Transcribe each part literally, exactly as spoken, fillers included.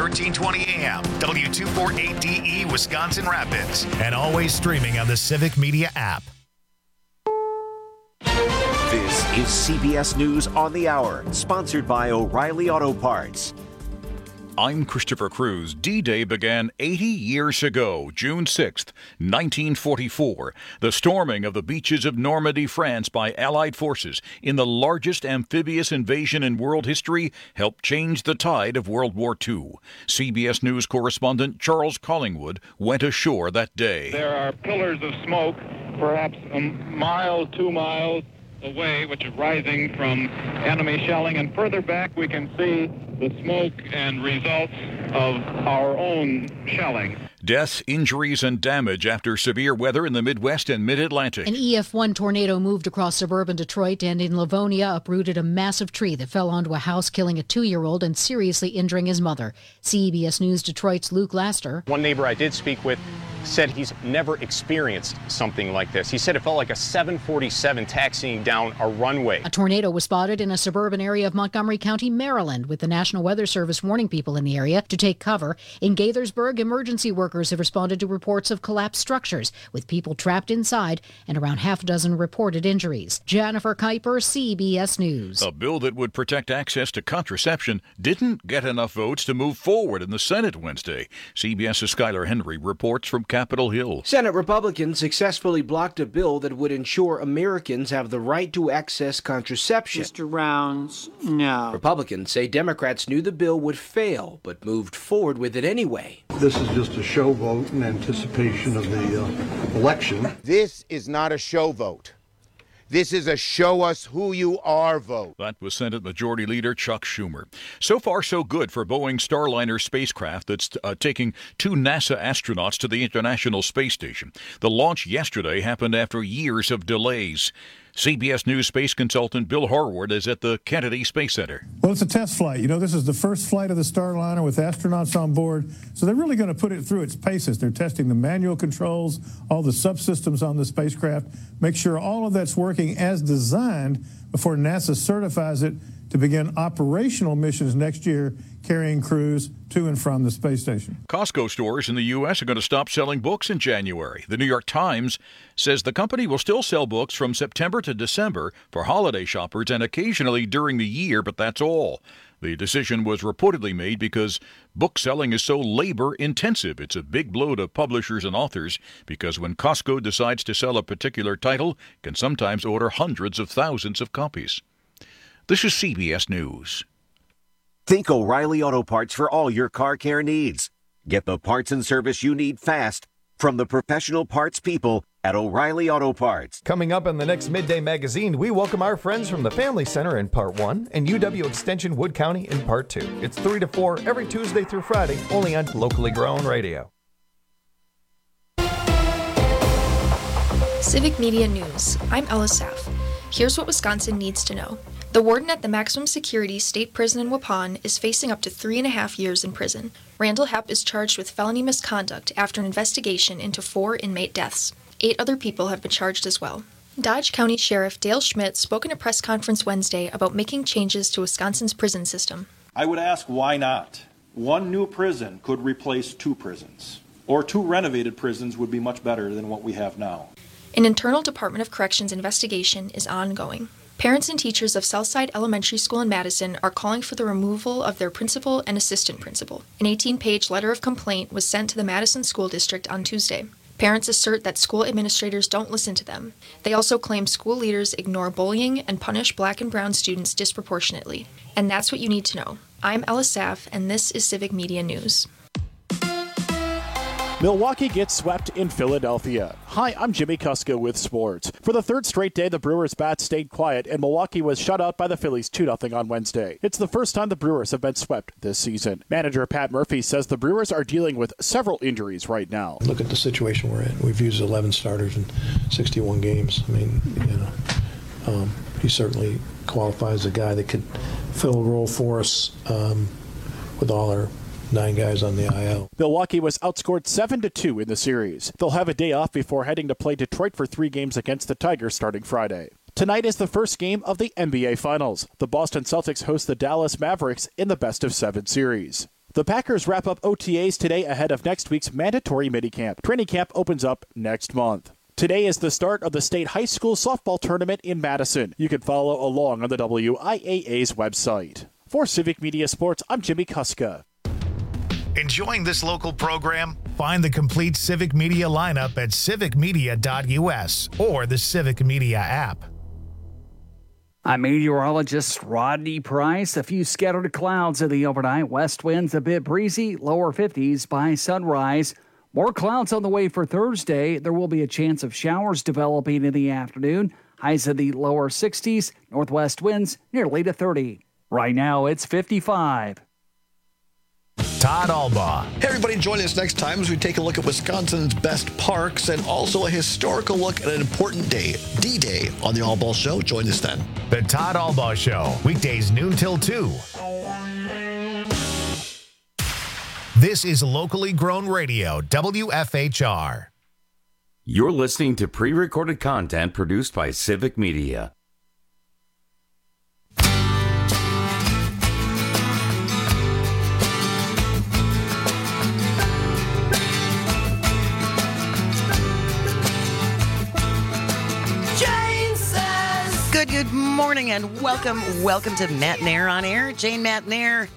thirteen twenty A M, W two forty-eight D E, Wisconsin Rapids, and always streaming on the Civic Media app. This is C B S News on the Hour, sponsored by O'Reilly Auto Parts. I'm Christopher Cruz. D-Day began eighty years ago, June sixth, nineteen forty-four. The storming of the beaches of Normandy, France by Allied forces in the largest amphibious invasion in world history helped change the tide of World War Two. C B S News correspondent Charles Collingwood went ashore that day. There are pillars of smoke, perhaps a mile, two miles away, which is rising from enemy shelling, and further back we can see the smoke and results of our own shelling. Deaths, injuries, and damage after severe weather in the Midwest and Mid-Atlantic. An E F one tornado moved across suburban Detroit and in Livonia uprooted a massive tree that fell onto a house, killing a two-year-old and seriously injuring his mother. C B S News Detroit's Luke Laster. One neighbor I did speak with said he's never experienced something like this. He said it felt like a seven forty-seven taxiing down a runway. A tornado was spotted in a suburban area of Montgomery County, Maryland, with the National Weather Service warning people in the area to take cover. In Gaithersburg, emergency workers have responded to reports of collapsed structures, with people trapped inside and around half a dozen reported injuries. Jennifer Kuiper, C B S News. A bill that would protect access to contraception didn't get enough votes to move forward in the Senate Wednesday. CBS's Skylar Henry reports from Capitol Hill. Senate Republicans successfully blocked a bill that would ensure Americans have the right to access contraception. Mister Rounds, no. Republicans say Democrats knew the bill would fail, but moved forward with it anyway. This is just a show vote in anticipation of the uh, election. This is not a show vote. This is a show us who you are vote. That was Senate Majority Leader Chuck Schumer. So far, so good for Boeing Starliner spacecraft that's uh, taking two NASA astronauts to the International Space Station. The launch yesterday happened after years of delays. C B S News space consultant Bill Harward is at the Kennedy Space Center. Well, it's a test flight. You know, this is the first flight of the Starliner with astronauts on board, so they're really going to put it through its paces. They're testing the manual controls, all the subsystems on the spacecraft, make sure all of that's working as designed before NASA certifies it to begin operational missions next year, carrying crews to and from the space station. Costco stores in the U S are going to stop selling books in January. The New York Times says the company will still sell books from September to December for holiday shoppers and occasionally during the year, but that's all. The decision was reportedly made because book selling is so labor-intensive. It's a big blow to publishers and authors because when Costco decides to sell a particular title, it can sometimes order hundreds of thousands of copies. This is C B S News. Think O'Reilly Auto Parts for all your car care needs. Get the parts and service you need fast from the professional parts people at O'Reilly Auto Parts. Coming up in the next Midday Magazine, we welcome our friends from the Family Center in Part one and U W Extension Wood County in Part two. It's three to four every Tuesday through Friday, only on locally grown radio. Civic Media News. I'm Ella Saff. Here's what Wisconsin needs to know. The warden at the maximum security state prison in Waupun is facing up to three and a half years in prison. Randall Hepp is charged with felony misconduct after an investigation into four inmate deaths. Eight other people have been charged as well. Dodge County Sheriff Dale Schmidt spoke in a press conference Wednesday about making changes to Wisconsin's prison system. I would ask why not? One new prison could replace two prisons, or two renovated prisons would be much better than what we have now. An internal Department of Corrections investigation is ongoing. Parents and teachers of Southside Elementary School in Madison are calling for the removal of their principal and assistant principal. An eighteen-page letter of complaint was sent to the Madison School District on Tuesday. Parents assert that school administrators don't listen to them. They also claim school leaders ignore bullying and punish black and brown students disproportionately. And that's what you need to know. I'm Ella Saff, and this is Civic Media News. Milwaukee gets swept in Philadelphia. Hi, I'm Jimmy Kuska with sports. For the third straight day, the Brewers' bats stayed quiet, and Milwaukee was shut out by the Phillies two nothing on Wednesday. It's the first time the Brewers have been swept this season. Manager Pat Murphy says the Brewers are dealing with several injuries right now. Look at the situation we're in. We've used eleven starters in sixty-one games. I mean, you know, um, he certainly qualifies as a guy that could fill a role for us um, with all our nine guys on the I L. Milwaukee was outscored seven to two in the series. They'll have a day off before heading to play Detroit for three games against the Tigers starting Friday. Tonight is the first game of the N B A Finals. The Boston Celtics host the Dallas Mavericks in the best of seven series. The Packers wrap up O T As today ahead of next week's mandatory minicamp. Training camp opens up next month. Today is the start of the state high school softball tournament in Madison. You can follow along on the W I A A's website. For Civic Media Sports, I'm Jimmy Kuska. Enjoying this local program? Find the complete Civic Media lineup at civic media dot u s or the Civic Media app. I'm meteorologist Rodney Price. A few scattered clouds in the overnight. West winds a bit breezy, lower fifties by sunrise. More clouds on the way for Thursday. There will be a chance of showers developing in the afternoon. Highs in the lower sixties. Northwest winds nearly to thirty. Right now, it's fifty-five. Todd Albaugh. Hey, everybody, join us next time as we take a look at Wisconsin's best parks and also a historical look at an important day, D-Day, on the Albaugh Show. Join us then. The Todd Albaugh Show, weekdays noon till two. This is locally grown radio, W F H R. You're listening to pre-recorded content produced by Civic Media. Good, good morning and welcome, welcome to Matt Nair on Air. Jane Matt Nair,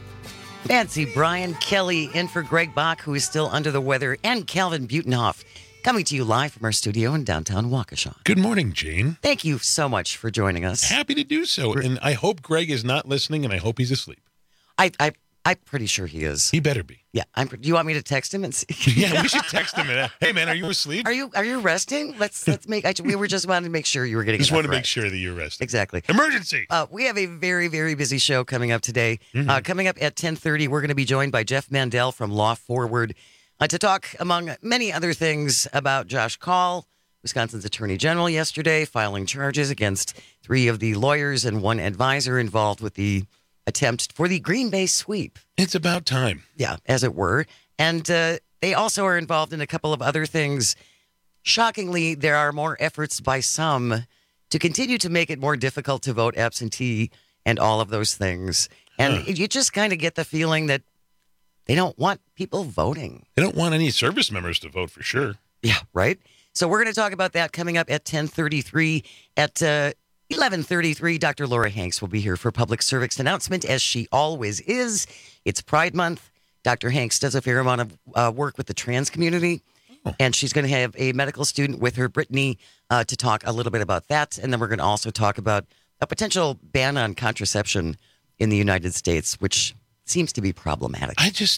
Nancy Bryan, Kelly in for Greg Bach, who is still under the weather, and Calvin Butenhoff, coming to you live from our studio in downtown Waukesha. Good morning, Jane. Thank you so much for joining us. Happy to do so, and I hope Greg is not listening, and I hope he's asleep. I, I, I'm pretty sure he is. He better be. Yeah, I'm. Do you want me to text him and see? Yeah, we should text him. And, hey, man, are you asleep? Are you Are you resting? Let's let's make. I, we were just wanting to make sure you were getting. Just want to rest. make sure that you're resting. Exactly. Emergency. Uh, we have a very very busy show coming up today. Mm-hmm. Uh, coming up at ten thirty, we're going to be joined by Jeff Mandel from Law Forward uh, to talk, among many other things, about Josh Kaul, Wisconsin's Attorney General, yesterday filing charges against three of the lawyers and one advisor involved with the attempt for the Green Bay sweep. It's about time. Yeah, as it were. And uh, they also are involved in a couple of other things. Shockingly, there are more efforts by some to continue to make it more difficult to vote absentee and all of those things. And huh. you just kind of get the feeling that they don't want people voting. They don't want any service members to vote for sure. Yeah, right? So we're going to talk about that coming up at ten thirty-three. At uh, eleven thirty-three, Doctor Laura Hanks will be here for public service announcement, as she always is. It's Pride Month. Doctor Hanks does a fair amount of uh, work with the trans community, oh. and she's going to have a medical student with her, Brittany, uh, to talk a little bit about that. And then we're going to also talk about a potential ban on contraception in the United States, which seems to be problematic. I just,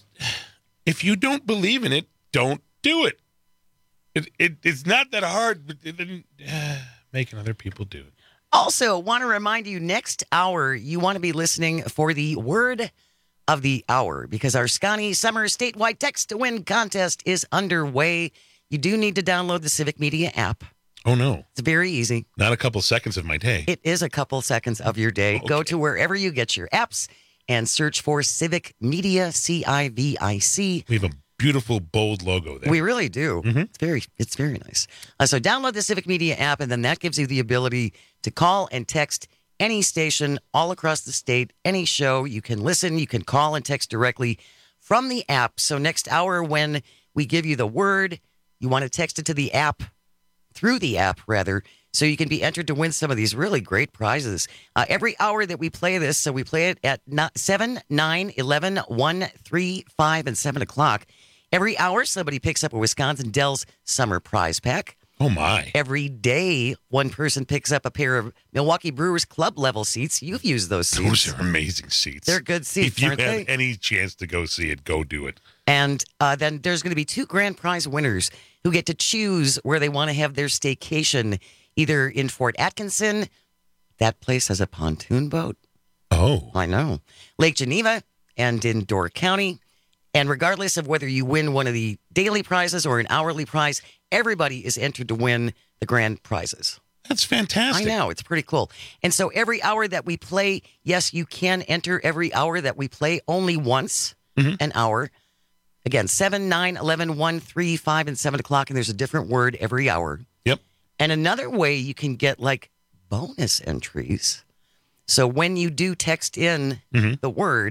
if you don't believe in it, don't do it. It, it it's not that hard, but then uh, making other people do it. Also, want to remind you, next hour, you want to be listening for the word of the hour, because our Scotty Summer statewide text to win contest is underway. You do need to download the Civic Media app. Oh, no. It's very easy. Not a couple seconds of my day. It is a couple seconds of your day. Okay. Go to wherever you get your apps and search for Civic Media, C I V I C. We have a beautiful, bold logo there. We really do. Mm-hmm. It's very, it's very nice. Uh, so download the Civic Media app, and then that gives you the ability to call and text any station all across the state, any show. You can listen, you can call and text directly from the app. So next hour, when we give you the word, you want to text it to the app, through the app, rather, so you can be entered to win some of these really great prizes. Uh, every hour that we play this, so we play it at seven, nine, eleven, one, three, five, and seven o'clock. Every hour, somebody picks up a Wisconsin Dells Summer Prize Pack. Oh, my. Every day, one person picks up a pair of Milwaukee Brewers club level seats. You've used those seats. Those are amazing seats. They're good seats, If you aren't have they? any chance to go see it, go do it. And uh, then there's going to be two grand prize winners who get to choose where they want to have their staycation, either in Fort Atkinson. That place has a pontoon boat. Oh. I know. Lake Geneva and in Door County. And regardless of whether you win one of the daily prizes or an hourly prize, everybody is entered to win the grand prizes. That's fantastic. I know. It's pretty cool. And so every hour that we play, yes, you can enter every hour that we play, only once mm-hmm. an hour. Again, seven, nine, eleven, one, three, five, and seven o'clock, and there's a different word every hour. Yep. And another way you can get, like, bonus entries. So when you do text in mm-hmm. the word,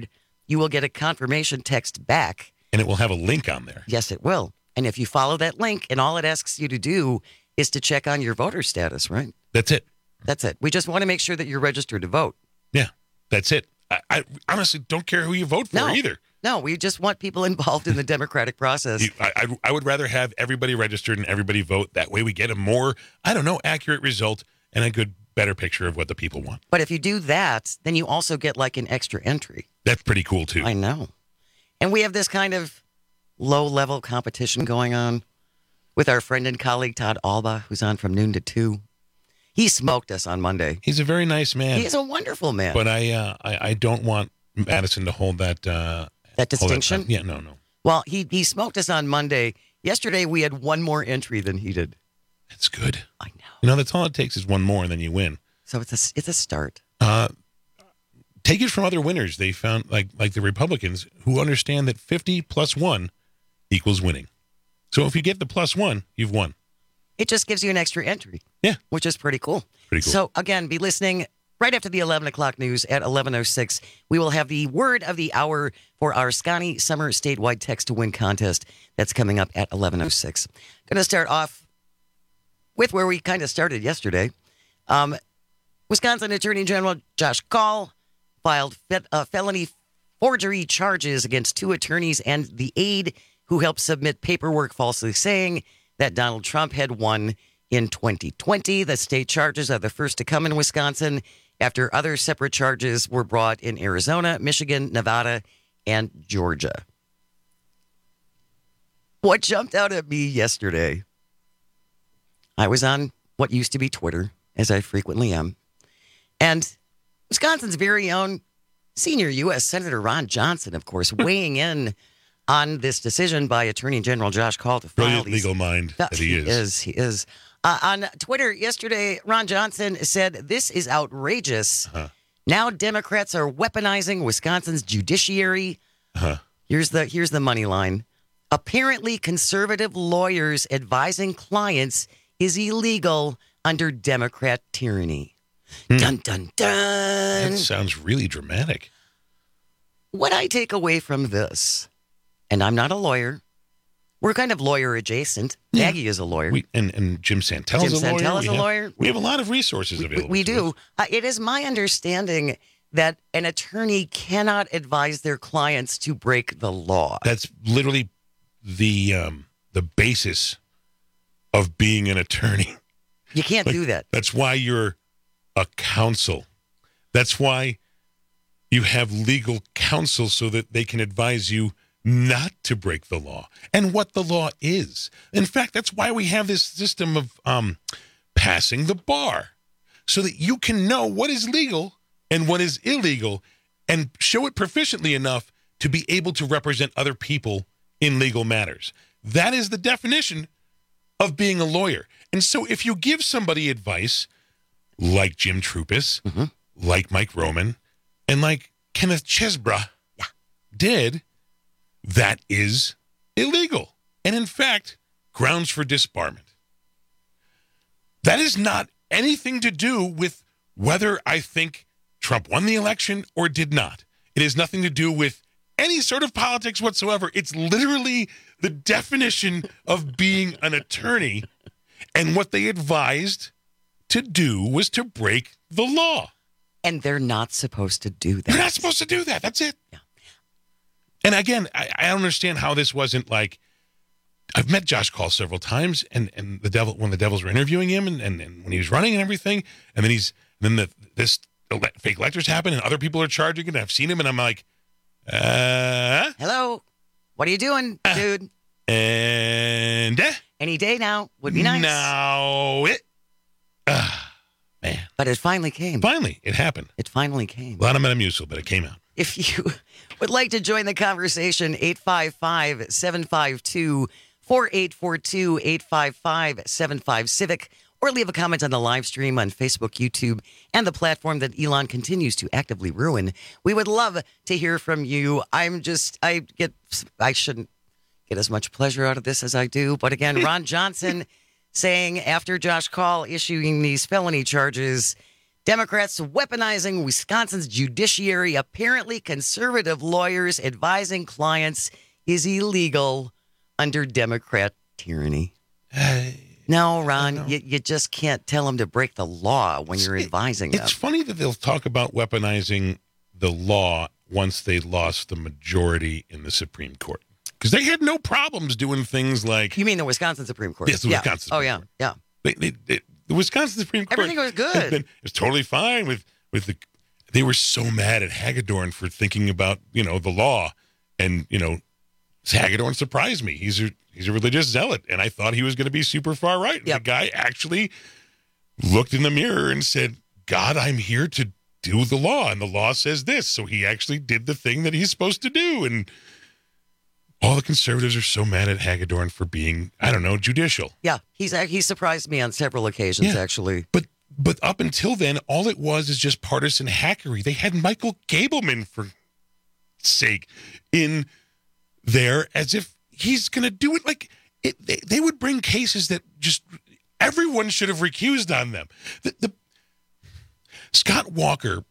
you will get a confirmation text back. And it will have a link on there. Yes, it will. And if you follow that link, and all it asks you to do is to check on your voter status, right? That's it. That's it. We just want to make sure that you're registered to vote. Yeah, that's it. I, I honestly don't care who you vote for no, either. No, we just want people involved in the democratic process. You, I, I, I would rather have everybody registered and everybody vote. That way we get a more, I don't know, accurate result and a good, better picture of what the people want. But if you do that, then you also get like an extra entry. That's pretty cool, too. I know. And we have this kind of low-level competition going on with our friend and colleague Todd Alba, who's on from noon to two. He smoked us on Monday. He's a very nice man. He's a wonderful man. But I, uh, I, I don't want Madison to hold that uh, that distinction. That, yeah, no, no. Well, he he smoked us on Monday. Yesterday we had one more entry than he did. That's good. I know. You know, that's all it takes is one more, and then you win. So it's a it's a start. Uh, take it from other winners. They found like like the Republicans who understand that fifty plus one equals winning. So if you get the plus one, you've won. It just gives you an extra entry. Yeah. Which is pretty cool. Pretty cool. So, again, be listening right after the eleven o'clock news at eleven oh six. We will have the word of the hour for our Scotty Summer Statewide Text to Win contest. That's coming up at eleven oh six. Going to start off with where we kind of started yesterday. Um, Wisconsin Attorney General Josh Kaul filed fe- uh, felony forgery charges against two attorneys and the aide who helped submit paperwork falsely saying that Donald Trump had won in twenty twenty. The state charges are the first to come in Wisconsin after other separate charges were brought in Arizona, Michigan, Nevada, and Georgia. What jumped out at me yesterday, I was on what used to be Twitter, as I frequently am, and Wisconsin's very own senior U S Senator Ron Johnson, of course, weighing in on this decision by Attorney General Josh Kaul to file Brilliant these. legal mind that he is. He is. He is. Uh, on Twitter yesterday, Ron Johnson said, "This is outrageous. Uh-huh. Now Democrats are weaponizing Wisconsin's judiciary." Uh-huh. Here's the here's the money line. Apparently, conservative lawyers advising clients is illegal under Democrat tyranny. Hmm. Dun dun dun. That sounds really dramatic. What I take away from this, and I'm not a lawyer. We're kind of lawyer adjacent. Yeah. Maggie is a lawyer. We, and, and Jim Santel Jim is a lawyer. Santel is we a have, lawyer. We have a lot of resources We, available. we to do. us. Uh, it is my understanding that an attorney cannot advise their clients to break the law. That's literally the um, the basis of being an attorney. You can't Like, do that. That's why you're a counsel. That's why you have legal counsel so that they can advise you not to break the law and what the law is. In fact, that's why we have this system of um, passing the bar so that you can know what is legal and what is illegal and show it proficiently enough to be able to represent other people in legal matters. That is the definition of being a lawyer. And so if you give somebody advice like Jim Troupis, mm-hmm. like Mike Roman, and like Kenneth Chesbrough yeah. did, that is illegal. And in fact, grounds for disbarment. That is not anything to do with whether I think Trump won the election or did not. It has nothing to do with any sort of politics whatsoever. It's literally the definition of being an attorney. And what they advised to do was to break the law. And they're not supposed to do that. They're not supposed to do that. That's it. Yeah. And again, I, I don't understand how this wasn't like, I've met Josh Kaul several times, and, and the devil when the Devils were interviewing him, and, and, and when he was running and everything, and then he's then the this ele- fake electors happen, and other people are charging it. And I've seen him, and I'm like, uh, hello, what are you doing, uh, dude? And uh, any day now would be nice. Now it, uh, man, but it finally came. Finally, it happened. It finally came. A lot of Metamucil, but it came out. If you would like to join the conversation, eight five five, seven five two, four eight four two, eight five five, seven five Civic, or leave a comment on the live stream on Facebook, YouTube, and the platform that Elon continues to actively ruin. We would love to hear from you. I'm just, I get, I shouldn't get as much pleasure out of this as I do. But again, Ron Johnson saying after Josh Kaul issuing these felony charges Democrats weaponizing Wisconsin's judiciary. Apparently, conservative lawyers advising clients is illegal under Democrat tyranny. No, Ron, you, you just can't tell them to break the law when you're advising them. It's funny that they'll talk about weaponizing the law once they lost the majority in the Supreme Court. Because they had no problems doing things like... You mean the Wisconsin Supreme Court? Yes, the yeah. Wisconsin Oh, Supreme yeah, Court. yeah. They, they, they, the Wisconsin Supreme Court... Everything was good. Has been, it was totally fine with, with the... They were so mad at Hagedorn for thinking about, you know, the law. And, you know, Hagedorn surprised me. He's a, he's a religious zealot. And I thought he was going to be super far right. Yep. The guy actually looked in the mirror and said, God, I'm here to do the law. And the law says this. So he actually did the thing that he's supposed to do. And all the conservatives are so mad at Hagedorn for being, I don't know, judicial. Yeah, he's he surprised me on several occasions, Yeah. actually. But but up until then, all it was is just partisan hackery. They had Michael Gableman, for sake, in there as if he's going to do it. Like, it, they, they would bring cases that just everyone should have recused on them. The, the Scott Walker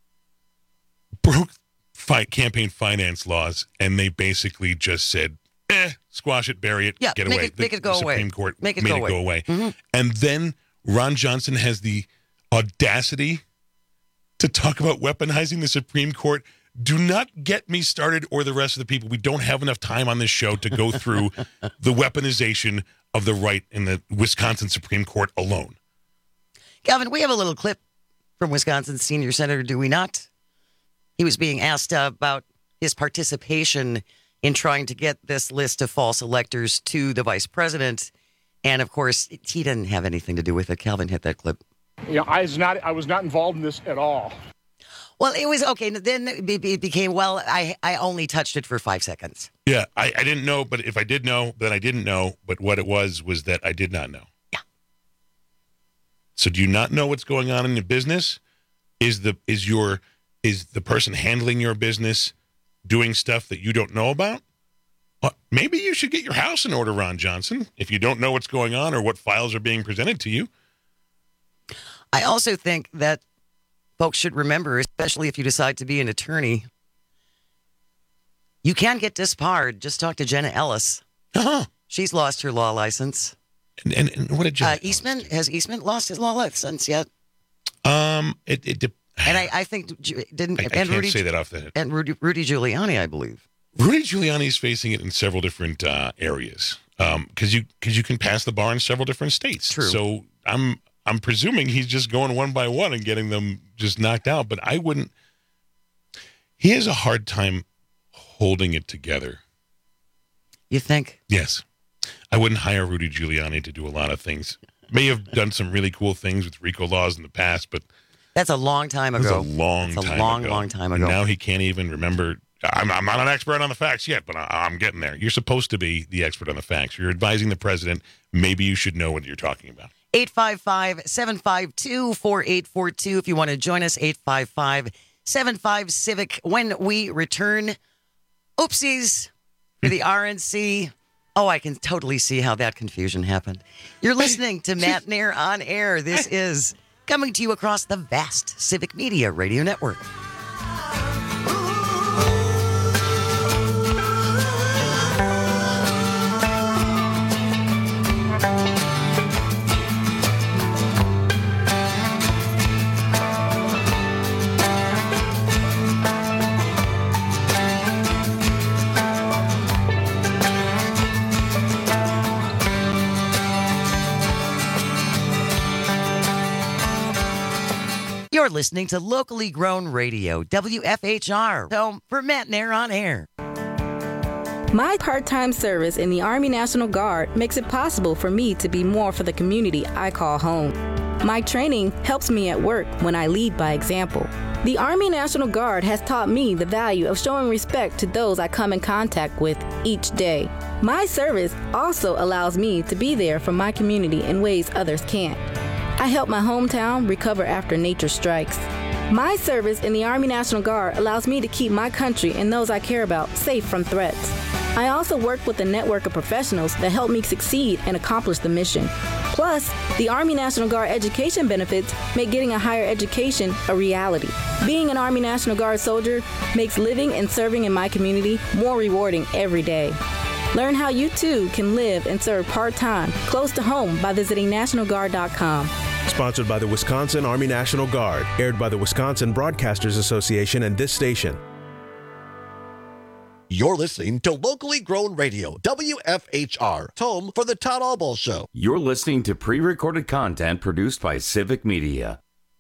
broke fight campaign finance laws, and they basically just said, eh, squash it, bury it, Yeah, get make away. it- make the, it go the away. Supreme Court Make it made go it away. go away. Mhm. And then Ron Johnson has the audacity to talk about weaponizing the Supreme Court. Do not get me started, or the rest of the people. We don't have enough time on this show to go through the weaponization of the right in the Wisconsin Supreme Court alone. Calvin, we have a little clip from Wisconsin's senior senator, do we not? He was being asked uh, about his participation in trying to get this list of false electors to the vice president. And, of course, he didn't have anything to do with it. Calvin hit that clip. You know, I was not. I was not involved in this at all. Well, it was okay. Then it be- it became, well, I, I only touched it for five seconds. Yeah, I, I didn't know, but if I did know, then I didn't know. But what it was was that I did not know. Yeah. So do you not know what's going on in the business? Is the is your is the person handling your business doing stuff that you don't know about? Well, maybe you should get your house in order, Ron Johnson, if you don't know what's going on or what files are being presented to you. I also think that folks should remember, especially if you decide to be an attorney, you can get disbarred. Just talk to Jenna Ellis. Uh-huh. She's lost her law license. And, and, and what did Jenna uh, Eastman, has Eastman lost his law license yet? Um, it, it de- And I, I think, didn't, I, I and can't Rudy, say that off the head. and Rudy, Rudy Giuliani, I believe. Rudy Giuliani is facing it in several different uh, areas because um, you because you can pass the bar in several different states. True. So I'm I'm presuming he's just going one by one and getting them just knocked out. But I wouldn't. He has a hard time holding it together. You think? Yes, I wouldn't hire Rudy Giuliani to do a lot of things. May have done some really cool things with RICO laws in the past, but That's a long time that's ago. a long That's a time long, ago. long time And ago. now he can't even remember. I'm, I'm not an expert on the facts yet, but I, I'm getting there. You're supposed to be the expert on the facts. You're advising the president. Maybe you should know what you're talking about. eight five five, seven five two, four eight four two. If you want to join us, eight five five, seven five, CIVIC. When we return, oopsies for the R N C. Oh, I can totally see how that confusion happened. You're listening to Matt Nair on Air. This is coming to you across the vast Civic Media Radio Network. You're listening to locally grown radio, W F H R. So for Matt Nair on Air. My part-time service in the Army National Guard makes it possible for me to be more for the community I call home. My training helps me at work when I lead by example. The Army National Guard has taught me the value of showing respect to those I come in contact with each day. My service also allows me to be there for my community in ways others can't. I help my hometown recover after nature strikes. My service in the Army National Guard allows me to keep my country and those I care about safe from threats. I also work with a network of professionals that help me succeed and accomplish the mission. Plus, the Army National Guard education benefits make getting a higher education a reality. Being an Army National Guard soldier makes living and serving in my community more rewarding every day. Learn how you too can live and serve part-time, close to home by visiting national guard dot com. Sponsored by the Wisconsin Army National Guard, aired by the Wisconsin Broadcasters Association and this station. You're listening to Locally Grown Radio, W F H R, home for the Todd Albaugh Show. You're listening to pre-recorded content produced by Civic Media.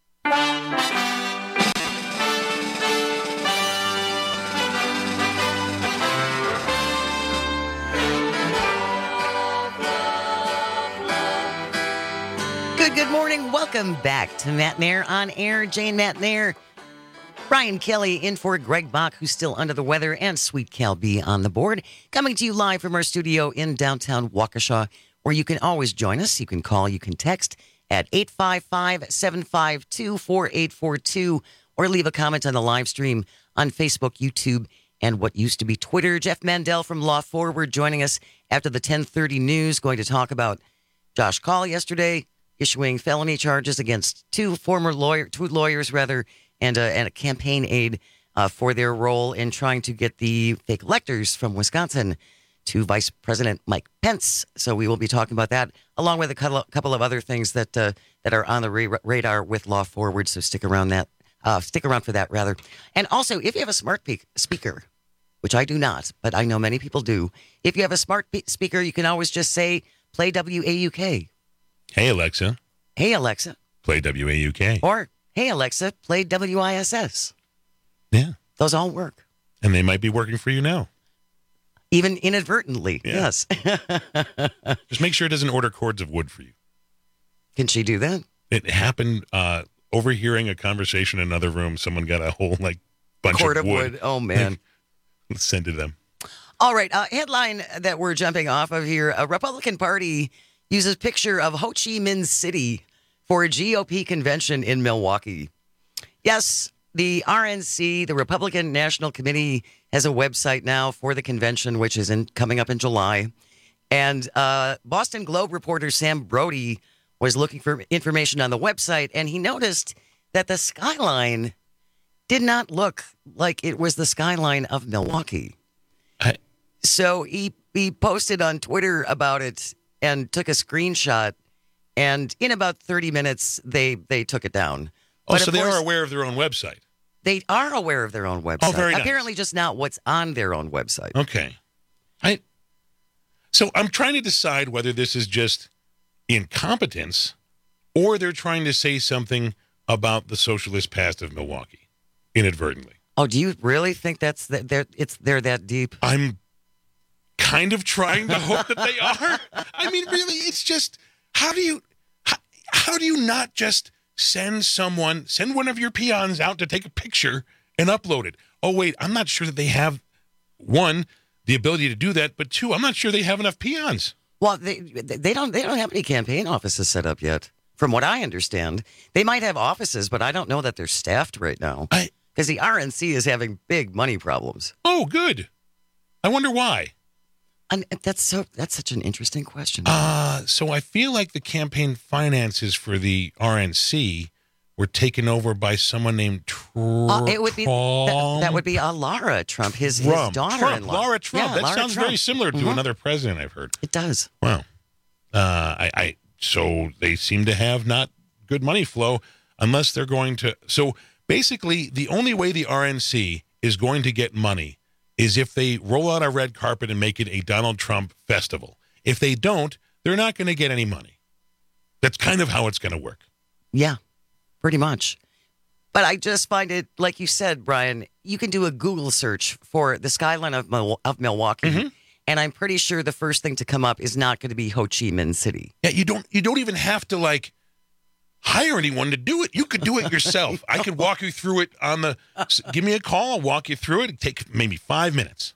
Good, good morning. Welcome back to Matt Mayer on Air. Jane Matt Mayer. Brian Kelly in for Greg Bach, who's still under the weather, and Sweet Cal B on the board. Coming to you live from our studio in downtown Waukesha, where you can always join us. You can call, you can text at eight five five, seven five two, four eight four two, or leave a comment on the live stream on Facebook, YouTube, and what used to be Twitter. Jeff Mandel from Law Forward joining us after the ten thirty news, going to talk about Josh Kaul yesterday issuing felony charges against two former lawyer, two lawyers rather, and a, and a campaign aide uh, for their role in trying to get the fake electors from Wisconsin to Vice President Mike Pence. So we will be talking about that, along with a couple of other things that uh, that are on the ra- radar with Law Forward. So stick around that, uh, stick around for that rather. And also, if you have a smart pe- speaker, which I do not, but I know many people do, if you have a smart pe- speaker, you can always just say, "Play W A U K." Hey Alexa. Hey Alexa. Play W A U K. Or hey Alexa, play W I S S. Yeah. Those all work. And they might be working for you now. Even inadvertently, yeah. Yes. Just make sure it doesn't order cords of wood for you. Can she do that? It happened uh, overhearing a conversation in another room. Someone got a whole like bunch Cord of of wood. wood. Oh, man. Let's send to them. All right. Uh, headline that we're jumping off of here. A Republican Party uses picture of Ho Chi Minh City for a G O P convention in Milwaukee. Yes, the R N C, the Republican National Committee, has a website now for the convention, which is in, coming up in July. And uh, Boston Globe reporter Sam Brody was looking for information on the website, and he noticed that the skyline did not look like it was the skyline of Milwaukee. I... So he, he posted on Twitter about it and took a screenshot, and in about thirty minutes, they, they took it down. Oh, but so they course, are aware of their own website. They are aware of their own website. Oh, very nice. Apparently just not what's on their own website. Okay. I. So I'm trying to decide whether this is just incompetence or they're trying to say something about the socialist past of Milwaukee inadvertently. Oh, do you really think that's that they're it's they're that deep? I'm kind of trying to hope that they are. I mean, really, it's just how do you how, how do you not just send someone send one of your peons out to take a picture and upload it? Oh wait, I'm not sure that they have one the ability to do that, but two, I'm not sure they have enough peons. Well, they they don't they don't have any campaign offices set up yet, from what I understand. They might have offices, but I don't know that they're staffed right now. Because the R N C is having big money problems. Oh, good. I wonder why. And that's so that's such an interesting question. Uh, so I feel like the campaign finances for the R N C were taken over by someone named Trump. Uh, it would be that, that would be uh, Laura Trump, his, his Trump. daughter-in-law. Trump. Laura Trump. Yeah, that Laura sounds Trump. very similar to mm-hmm. another president I've heard. It does. Wow. Uh, I, I so they seem to have not good money flow unless they're going to. So basically, the only way the R N C is going to get money is if they roll out a red carpet and make it a Donald Trump festival. If they don't, they're not going to get any money. That's kind of how it's going to work. Yeah, pretty much. But I just find it, like you said, Brian, you can do a Google search for the skyline of, Mil- of Milwaukee, mm-hmm. and I'm pretty sure the first thing to come up is not going to be Ho Chi Minh City. Yeah, you don't. You don't even have to like hire anyone to do it. You could do it yourself. I could walk you through it on the. Give me a call. I'll walk you through it. It'd take maybe five minutes.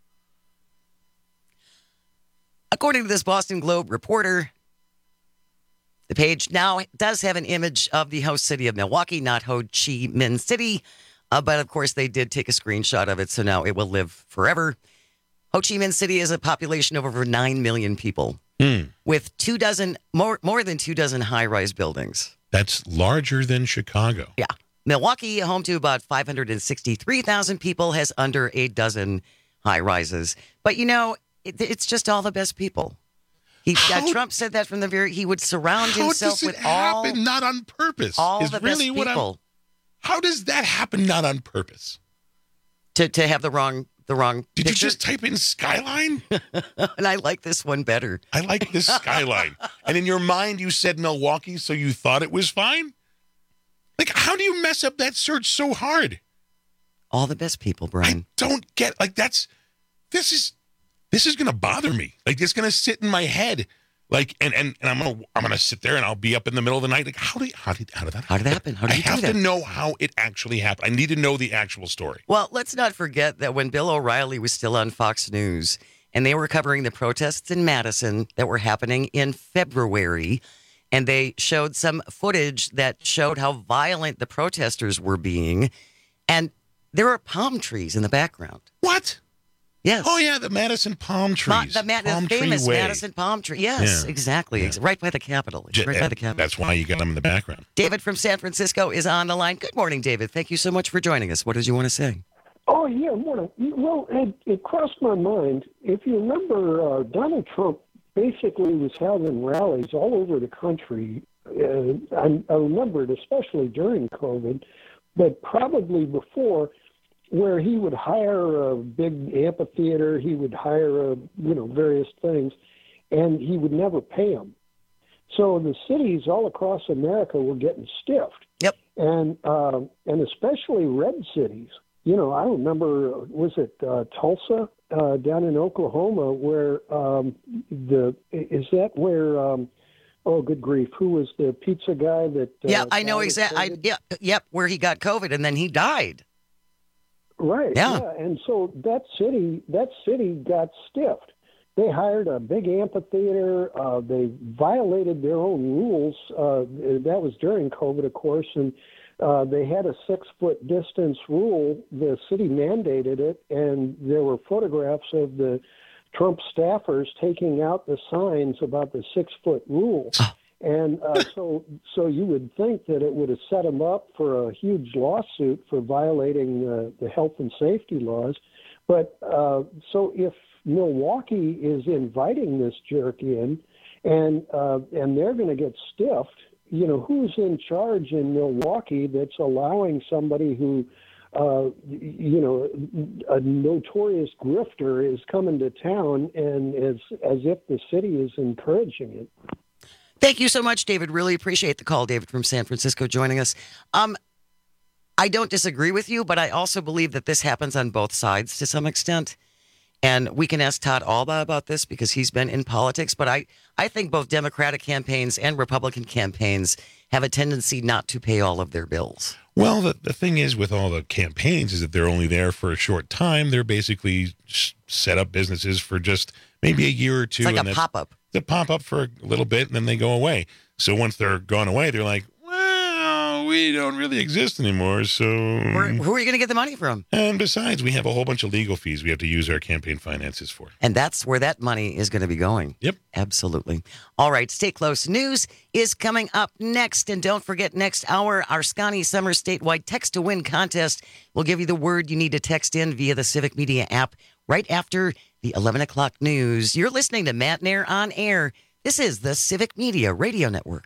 According to this Boston Globe reporter, the page now does have an image of the host city of Milwaukee, not Ho Chi Minh City. Uh, but, of course, they did take a screenshot of it, so now it will live forever. Ho Chi Minh City is a population of over nine million people. Mm. with two dozen more more than two dozen high-rise buildings. That's larger than Chicago. Yeah. Milwaukee, home to about five hundred sixty-three thousand people, has under a dozen high-rises. But, you know, it, it's just all the best people. He, How, uh, Trump said that from the very, he would surround how himself does it with happen all, not on purpose? all is the really best what people. I'm, how does that happen not on purpose? To, to have the wrong, the wrong Did picture? you just type in skyline? And I like this one better. I like this skyline. And in your mind, you said Milwaukee, so you thought it was fine? Like, how do you mess up that search so hard? All the best people, Brian. I don't get, like, that's, this is, this is going to bother me. Like, it's going to sit in my head. Like, and, and, and I'm going to, I'm going to sit there and I'll be up in the middle of the night. Like, how did, how did, how did that happen? How did that happen? How did I you do have that? to know how it actually happened. I need to know the actual story. Well, let's not forget that when Bill O'Reilly was still on Fox News and they were covering the protests in Madison that were happening in February, and they showed some footage that showed how violent the protesters were being, and there were palm trees in the background. What? Yes. Oh, yeah, the Madison palm trees. Ma- the, Ma- palm the famous tree way. Madison palm tree. Yes, Yeah. exactly. Yeah. It's right by the Capitol. It's J- right by the Capitol. That's why you got them in the background. David from San Francisco is on the line. Good morning, David. Thank you so much for joining us. What did you want to say? Oh, yeah, morning. Well, it, it crossed my mind. If you remember, uh, Donald Trump basically was having rallies all over the country. Uh, I, I remember it, especially during COVID, but probably before, where he would hire a big amphitheater, he would hire, a, you know, various things, and he would never pay them. So the cities all across America were getting stiffed. Yep. And uh, and especially red cities. You know, I remember, was it uh, Tulsa uh, down in Oklahoma, where um, the is that where? Um, oh, good grief! Who was the pizza guy that? Uh, Yeah, I know exactly. Yeah, yep, where he got COVID and then he died. Right. Yeah. yeah. And so that city, that city got stiffed. They hired a big amphitheater. Uh, they violated their own rules. Uh, that was during COVID, of course, and uh, they had a six-foot distance rule. The city mandated it, and there were photographs of the Trump staffers taking out the signs about the six-foot rule. And uh, so, so you would think that it would have set him up for a huge lawsuit for violating uh, the health and safety laws. But uh, so if Milwaukee is inviting this jerk in, and uh, and they're going to get stiffed, you know, who's in charge in Milwaukee that's allowing somebody who, uh, you know, a notorious grifter is coming to town, and as as if the city is encouraging it? Thank you so much, David. Really appreciate the call, David from San Francisco, joining us. Um, I don't disagree with you, but I also believe that this happens on both sides to some extent. And we can ask Todd Alba about this because he's been in politics. But I, I think both Democratic campaigns and Republican campaigns have a tendency not to pay all of their bills. Well, the, the thing is with all the campaigns is that they're only there for a short time. They're basically set up businesses for just maybe a year or two. It's like and a pop-up. They pop up for a little bit, and then they go away. So once they're gone away, they're like, well, we don't really exist anymore, so... Where, who are you going to get the money from? And besides, we have a whole bunch of legal fees we have to use our campaign finances for. And that's where that money is going to be going. Yep. Absolutely. All right, stay close. News is coming up next. And don't forget, next hour, our Scotty Summer statewide text-to-win contest will give you the word you need to text in via the Civic Media app right after the eleven o'clock news. You're listening to Matt Nair on Air. This is the Civic Media Radio Network.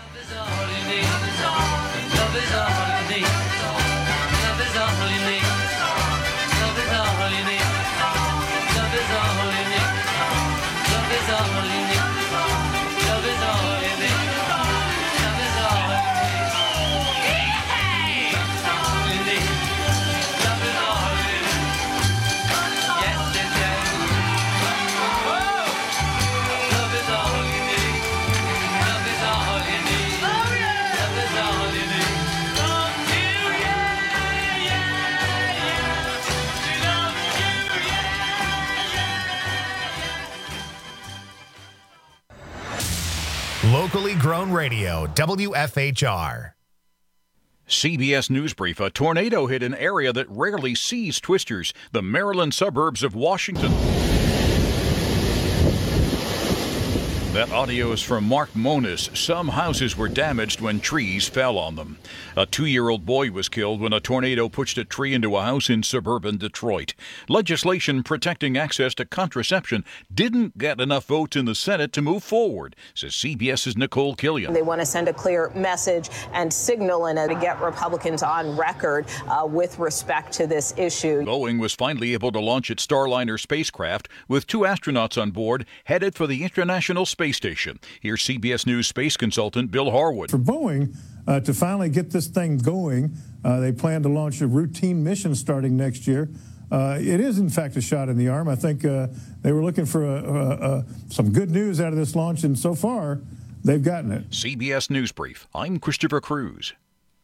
Locally grown radio, W F H R. C B S News Brief. A tornado hit an area that rarely sees twisters, the Maryland suburbs of Washington. That audio is from Mark Monis. Some houses were damaged when trees fell on them. A two-year-old boy was killed when a tornado pushed a tree into a house in suburban Detroit. Legislation protecting access to contraception didn't get enough votes in the Senate to move forward, says CBS's Nicole Killian. They want to send a clear message and signal in it to get Republicans on record uh, with respect to this issue. Boeing was finally able to launch its Starliner spacecraft with two astronauts on board headed for the International Space Station. Here's C B S News space consultant Bill Harwood. For Boeing uh, to finally get this thing going, uh, they plan to launch a routine mission starting next year. Uh, it is, in fact, a shot in the arm. I think uh, they were looking for a, a, a, some good news out of this launch, and so far, they've gotten it. C B S News Brief. I'm Christopher Cruz.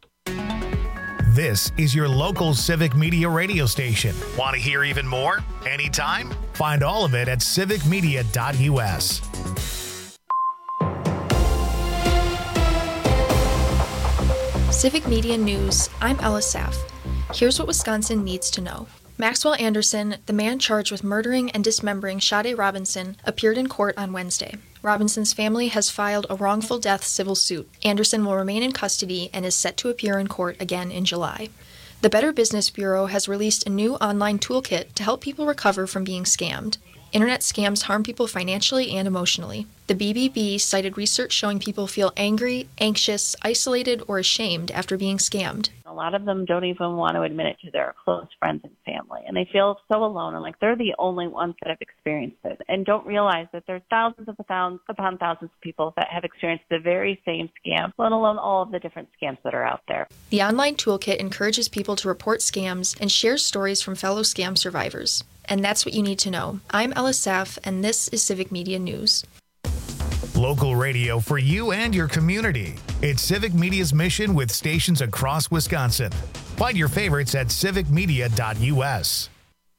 This is your local Civic Media radio station. Want to hear even more? Anytime? Find all of it at civic media dot U S. Civic Media News, I'm Ella Saff. Here's what Wisconsin needs to know. Maxwell Anderson, the man charged with murdering and dismembering Shade Robinson, appeared in court on Wednesday. Robinson's family has filed a wrongful death civil suit. Anderson will remain in custody and is set to appear in court again in July. The Better Business Bureau has released a new online toolkit to help people recover from being scammed. Internet scams harm people financially and emotionally. The B B B cited research showing people feel angry, anxious, isolated, or ashamed after being scammed. A lot of them don't even want to admit it to their close friends and family, and they feel so alone and like they're the only ones that have experienced it and don't realize that there's thousands of thousands upon thousands of people that have experienced the very same scam, let alone all of the different scams that are out there. The online toolkit encourages people to report scams and shares stories from fellow scam survivors. And that's what you need to know. I'm Ella Saff, and this is Civic Media News. Local radio for you and your community. It's Civic Media's mission with stations across Wisconsin. Find your favorites at civic media dot U S.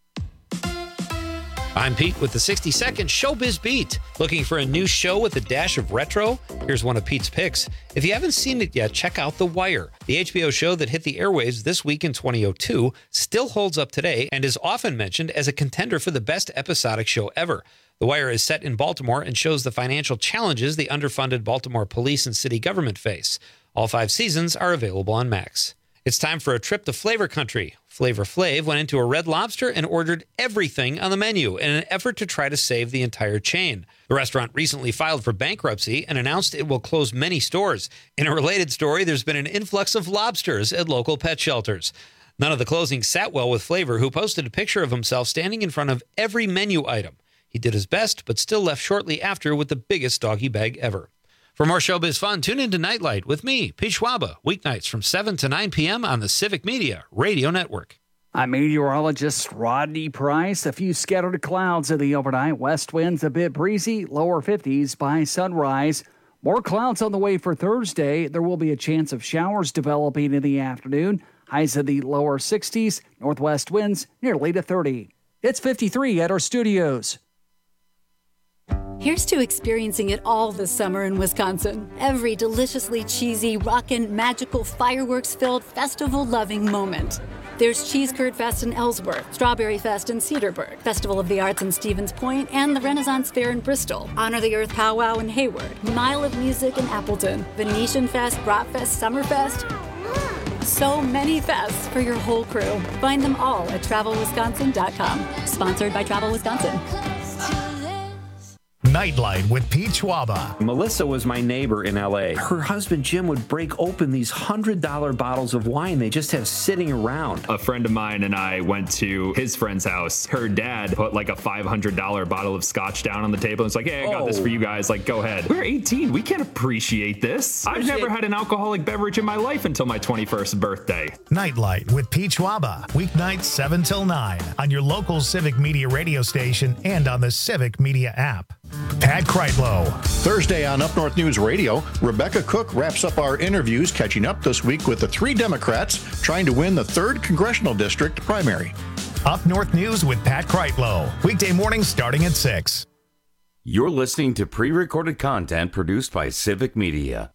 I'm Pete with the sixty second Showbiz Beat. Looking for a new show with a dash of retro? Here's one of Pete's picks. If you haven't seen it yet, check out The Wire. The H B O show that hit the airwaves this week in twenty oh two still holds up today and is often mentioned as a contender for the best episodic show ever. The Wire is set in Baltimore and shows the financial challenges the underfunded Baltimore police and city government face. All five seasons are available on Max. It's time for a trip to Flavor Country. Flavor Flav went into a Red Lobster and ordered everything on the menu in an effort to try to save the entire chain. The restaurant recently filed for bankruptcy and announced it will close many stores. In a related story, there's been an influx of lobsters at local pet shelters. None of the closing sat well with Flavor, who posted a picture of himself standing in front of every menu item. He did his best, but still left shortly after with the biggest doggy bag ever. For more showbiz fun, tune into Nightlight with me, Pete Schwaba, weeknights from seven to nine p.m. on the Civic Media Radio Network. I'm meteorologist Rodney Price. A few scattered clouds in the overnight. West winds a bit breezy, lower fifties by sunrise. More clouds on the way for Thursday. There will be a chance of showers developing in the afternoon. Highs in the lower sixties, northwest winds nearly to thirty. It's fifty-three at our studios. Here's to experiencing it all this summer in Wisconsin. Every deliciously cheesy, rockin', magical, fireworks-filled, festival-loving moment. There's Cheese Curd Fest in Ellsworth, Strawberry Fest in Cedarburg, Festival of the Arts in Stevens Point, and the Renaissance Fair in Bristol, Honor the Earth Powwow in Hayward, Mile of Music in Appleton, Venetian Fest, Bratfest, Summerfest. So many fests for your whole crew. Find them all at travel wisconsin dot com. Sponsored by Travel Wisconsin. Nightlight with Pete Schwaba. Melissa was my neighbor in L A. Her husband Jim would break open these one hundred dollar bottles of wine they just have sitting around. A friend of mine and I went to his friend's house. Her dad put like a five hundred dollar bottle of scotch down on the table. It's like, hey, I got oh. this for you guys. Like, go ahead. We're eighteen. We can't appreciate this. I've never had an alcoholic beverage in my life until my twenty-first birthday. Nightlight with Pete Schwaba. Weeknights seven till nine on your local Civic Media radio station and on the Civic Media app. Pat Kreitlow. Thursday on Up North News Radio, Rebecca Cook wraps up our interviews, catching up this week with the three Democrats trying to win the third Congressional District primary. Up North News with Pat Kreitlow. Weekday mornings starting at six. You're listening to pre-recorded content produced by Civic Media.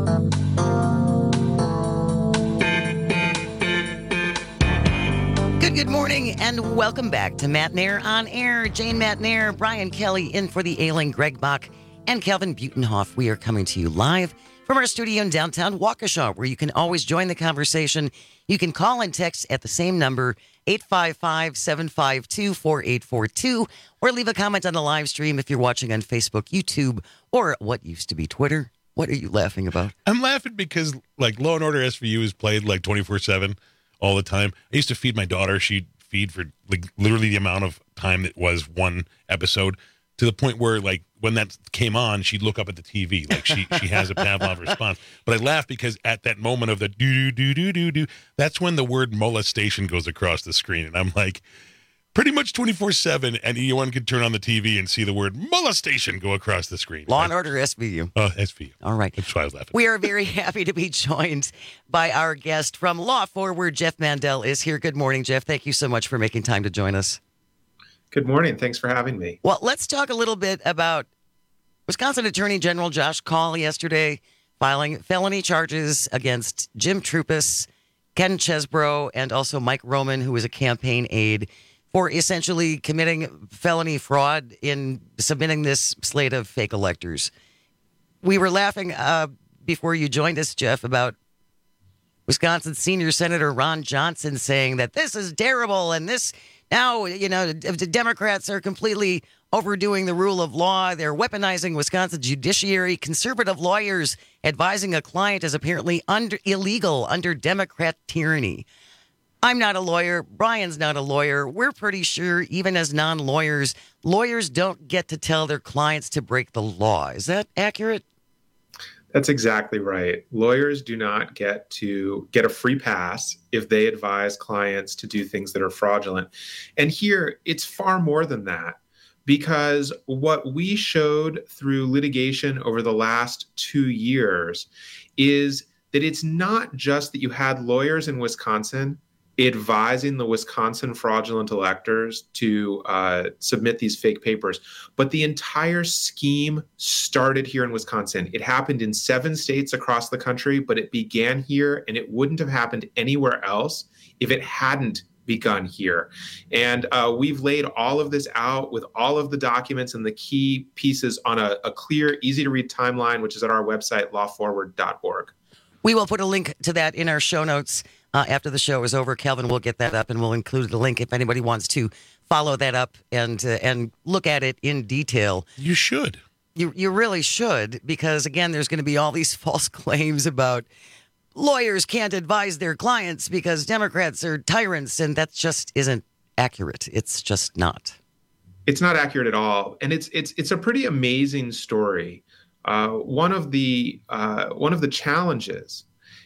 Good Good morning and welcome back to Matt Nair on Air. Jane Matt Nair, Brian Kelly in for the ailing Greg Bach, and Calvin Butenhoff. We are coming to you live from our studio in downtown Waukesha, where you can always join the conversation. You can call and text at the same number, eight five five, seven five two, four eight four two, or leave a comment on the live stream if you're watching on Facebook, YouTube, or what used to be Twitter. What are you laughing about? I'm laughing because, like, Law and Order S V U is played, like, twenty-four seven all the time. I used to feed my daughter. She'd feed for, like, literally the amount of time that was one episode, to the point where, like, when that came on, she'd look up at the T V. Like, she she has a Pavlov response. But I laugh because at that moment of the do-do-do-do-do-do, that's when the word molestation goes across the screen. And I'm like, pretty much twenty-four seven, and anyone could turn on the T V and see the word molestation go across the screen. Law and Order S V U. Oh, S V U. All right. That's why I was laughing. We are very happy to be joined by our guest from Law Forward. Jeff Mandel is here. Good morning, Jeff. Thank you so much for making time to join us. Good morning. Thanks for having me. Well, let's talk a little bit about Wisconsin Attorney General Josh Kaul yesterday filing felony charges against Jim Troupis, Ken Chesbro, and also Mike Roman, who was a campaign aide, for essentially committing felony fraud in submitting this slate of fake electors. We were laughing uh, before you joined us, Jeff, about Wisconsin Senior Senator Ron Johnson saying that this is terrible and this now, you know, the Democrats are completely overdoing the rule of law. They're weaponizing Wisconsin's judiciary. Conservative lawyers advising a client is apparently under illegal under Democrat tyranny. I'm not a lawyer. Brian's not a lawyer. We're pretty sure, even as non-lawyers, lawyers don't get to tell their clients to break the law. Is that accurate? That's exactly right. Lawyers do not get to get a free pass if they advise clients to do things that are fraudulent. And here, it's far more than that, because what we showed through litigation over the last two years is that it's not just that you had lawyers in Wisconsin advising the Wisconsin fraudulent electors to uh, submit these fake papers, but the entire scheme started here in Wisconsin. It happened in seven states across the country, but it began here, and it wouldn't have happened anywhere else if it hadn't begun here. And uh, we've laid all of this out with all of the documents and the key pieces on a, a clear, easy-to-read timeline, which is at our website, law forward dot org. We will put a link to that in our show notes uh, after the show is over. Calvin will get that up, and we'll include the link if anybody wants to follow that up and uh, and look at it in detail. You should. You you really should, because, again, there's going to be all these false claims about lawyers can't advise their clients because Democrats are tyrants, and that just isn't accurate. It's just not. It's not accurate at all, and it's it's it's a pretty amazing story. Uh, one of the uh, one of the challenges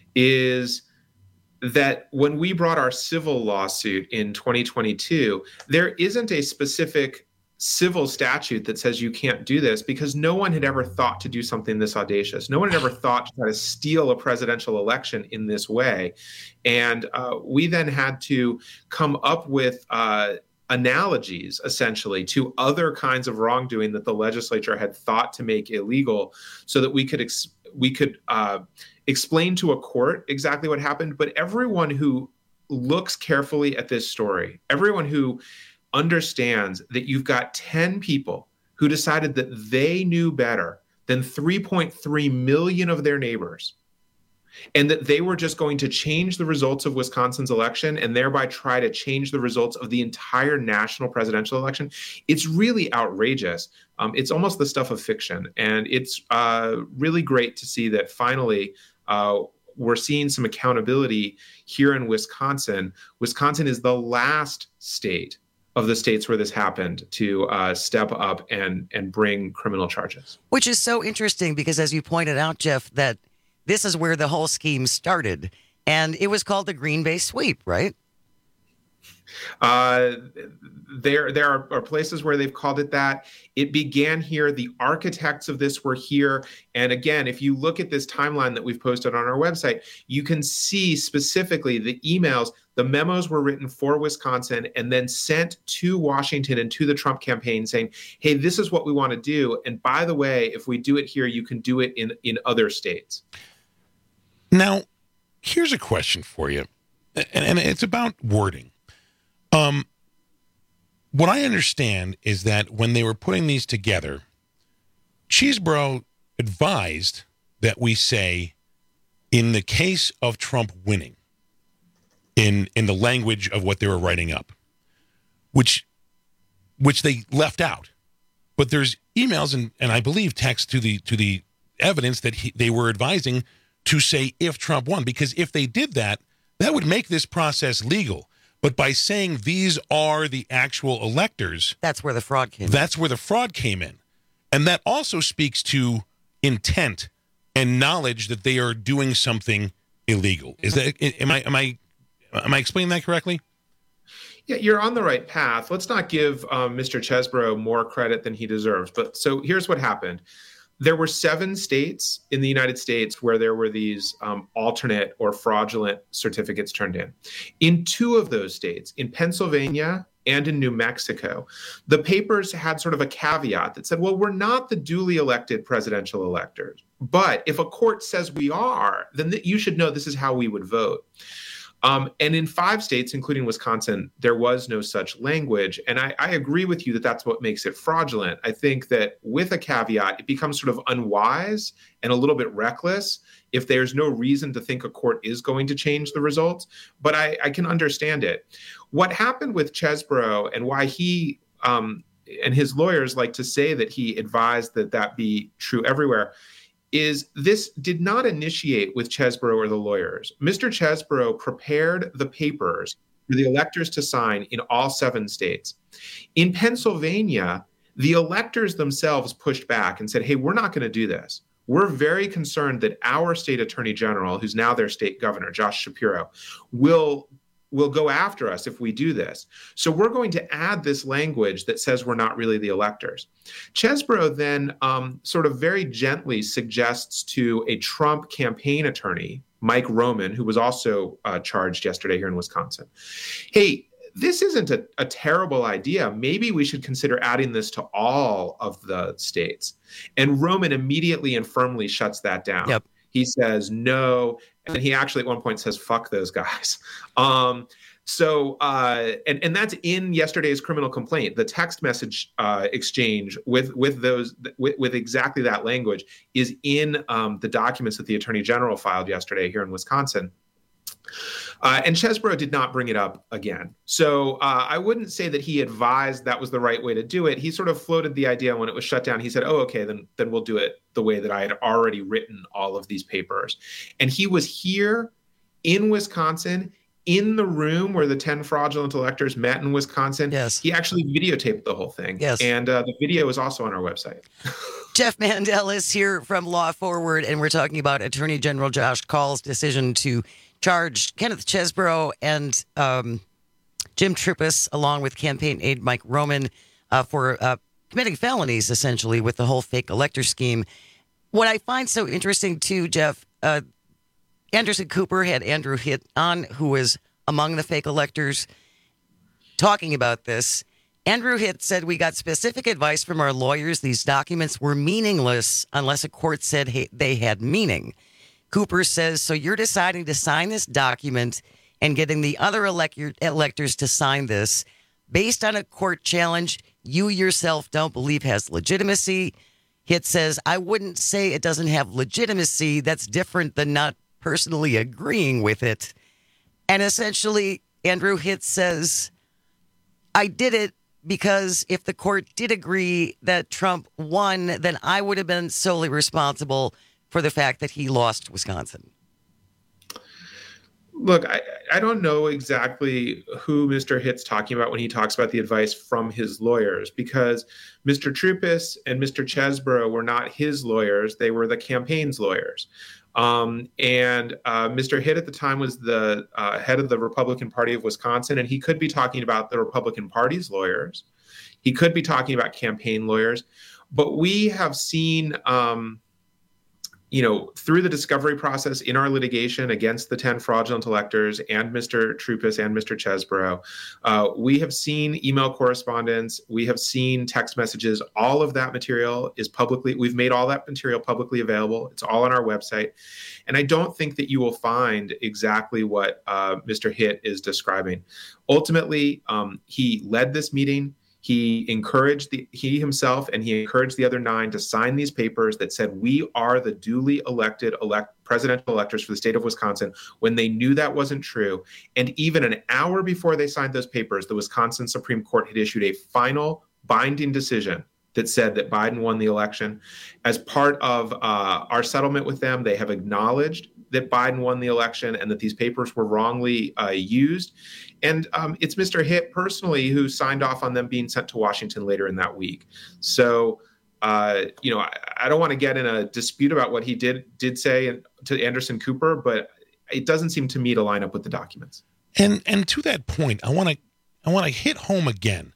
is that when we brought our civil lawsuit in twenty twenty-two, there isn't a specific civil statute that says you can't do this, because no one had ever thought to do something this audacious. No one had ever thought to try to steal a presidential election in this way. And uh, we then had to come up with uh, analogies, essentially, to other kinds of wrongdoing that the legislature had thought to make illegal, so that we could ex- we could uh, explain to a court exactly what happened. But everyone who looks carefully at this story, everyone who understands that you've got ten people who decided that they knew better than three point three million of their neighbors, and that they were just going to change the results of Wisconsin's election and thereby try to change the results of the entire national presidential election. It's really outrageous. Um, it's almost the stuff of fiction. And it's uh, really great to see that finally uh, we're seeing some accountability here in Wisconsin. Wisconsin is the last state of the states where this happened to uh, step up and, and bring criminal charges. Which is so interesting because, as you pointed out, Jeff, that this is where the whole scheme started, and it was called the Green Bay Sweep, right? Uh, there there are, are places where they've called it that. It began here. The architects of this were here. And again, if you look at this timeline that we've posted on our website, you can see specifically the emails. The memos were written for Wisconsin and then sent to Washington and to the Trump campaign saying, hey, this is what we want to do. And by the way, if we do it here, you can do it in, in other states. Now, here's a question for you, and, and it's about wording. Um, what I understand is that when they were putting these together, Chesebro advised that we say, in the case of Trump winning, in in the language of what they were writing up, which which they left out. But there's emails and, and I believe text to the to the evidence that he, they were advising to say if Trump won, because if they did that, that would make this process legal. But by saying these are the actual electors, that's where the fraud came. That's where the fraud came in, and that also speaks to intent and knowledge that they are doing something illegal. Is that am I am I am I explaining that correctly? Yeah, you're on the right path. Let's not give um, Mister Chesebro more credit than he deserves. But so here's what happened. There were seven states in the United States where there were these um, alternate or fraudulent certificates turned in. In two of those states, in Pennsylvania and in New Mexico, the papers had sort of a caveat that said, well, we're not the duly elected presidential electors, but if a court says we are, then th- you should know this is how we would vote. Um, and in five states, including Wisconsin, there was no such language. And I, I agree with you that that's what makes it fraudulent. I think that with a caveat, it becomes sort of unwise and a little bit reckless if there's no reason to think a court is going to change the results. But I, I can understand it. What happened with Chesebro and why he um, and his lawyers like to say that he advised that that be true everywhere is this did not initiate with Chesebro or the lawyers. Mister Chesebro prepared the papers for the electors to sign in all seven states. In Pennsylvania, the electors themselves pushed back and said, hey, we're not going to do this. We're very concerned that our state attorney general, who's now their state governor, Josh Shapiro, will will go after us if we do this. So we're going to add this language that says we're not really the electors. Chesebro then um, sort of very gently suggests to a Trump campaign attorney, Mike Roman, who was also uh, charged yesterday here in Wisconsin, hey, this isn't a, a terrible idea. Maybe we should consider adding this to all of the states. And Roman immediately and firmly shuts that down. Yep. He says no. And he actually at one point says, fuck those guys. Um, so, uh, and, and that's in yesterday's criminal complaint. The text message uh, exchange with with those with, with exactly that language is in um, the documents that the attorney general filed yesterday here in Wisconsin. Uh, and Chesebro did not bring it up again. So uh, I wouldn't say that he advised that was the right way to do it. He sort of floated the idea when it was shut down. He said, oh, okay, then, then we'll do it the way that I had already written all of these papers. And he was here in Wisconsin, in the room where the ten fraudulent electors met in Wisconsin. Yes. He actually videotaped the whole thing. Yes. And uh, the video is also on our website. Jeff Mandel is here from Law Forward, and we're talking about Attorney General Josh Kaul's decision to charge Kenneth Chesebro and um, Jim Troupis, along with campaign aide Mike Roman, uh, for uh, committing felonies, essentially, with the whole fake elector scheme. What I find so interesting, too, Jeff, uh, Anderson Cooper had Andrew Hitt on, who was among the fake electors, talking about this. Andrew Hitt said, we got specific advice from our lawyers. These documents were meaningless unless a court said hey, they had meaning. Cooper says, so you're deciding to sign this document and getting the other elect- electors to sign this based on a court challenge you yourself don't believe has legitimacy. Hitt says, I wouldn't say it doesn't have legitimacy. That's different than not personally agreeing with it. And essentially, Andrew Hitt says, I did it because if the court did agree that Trump won, then I would have been solely responsible for the fact that he lost Wisconsin. Look, I, I don't know exactly who Mister Hitt's talking about when he talks about the advice from his lawyers, because Mister Troupis and Mister Chesebro were not his lawyers. They were the campaign's lawyers. Um, and uh, Mister Hitt at the time was the uh, head of the Republican Party of Wisconsin, and he could be talking about the Republican Party's lawyers. He could be talking about campaign lawyers. But we have seen... Um, you know, through the discovery process in our litigation against the ten fraudulent electors and Mister Troupis and Mister Chesborough, uh, we have seen email correspondence, we have seen text messages. All of that material is publicly, we've made all that material publicly available. It's all on our website. And I don't think that you will find exactly what uh, Mister Hitt is describing. Ultimately, um, he led this meeting. He encouraged the, he himself and he encouraged the other nine to sign these papers that said, we are the duly elected elect presidential electors for the state of Wisconsin, when they knew that wasn't true. And even an hour before they signed those papers, the Wisconsin Supreme Court had issued a final binding decision that said that Biden won the election. As part of uh, our settlement with them, they have acknowledged that Biden won the election and that these papers were wrongly uh, used. And um, it's Mister Hitt personally who signed off on them being sent to Washington later in that week. So, uh, you know, I, I don't want to get in a dispute about what he did did say to Anderson Cooper, but it doesn't seem to me to line up with the documents. And and to that point, I want to I want to hit home again.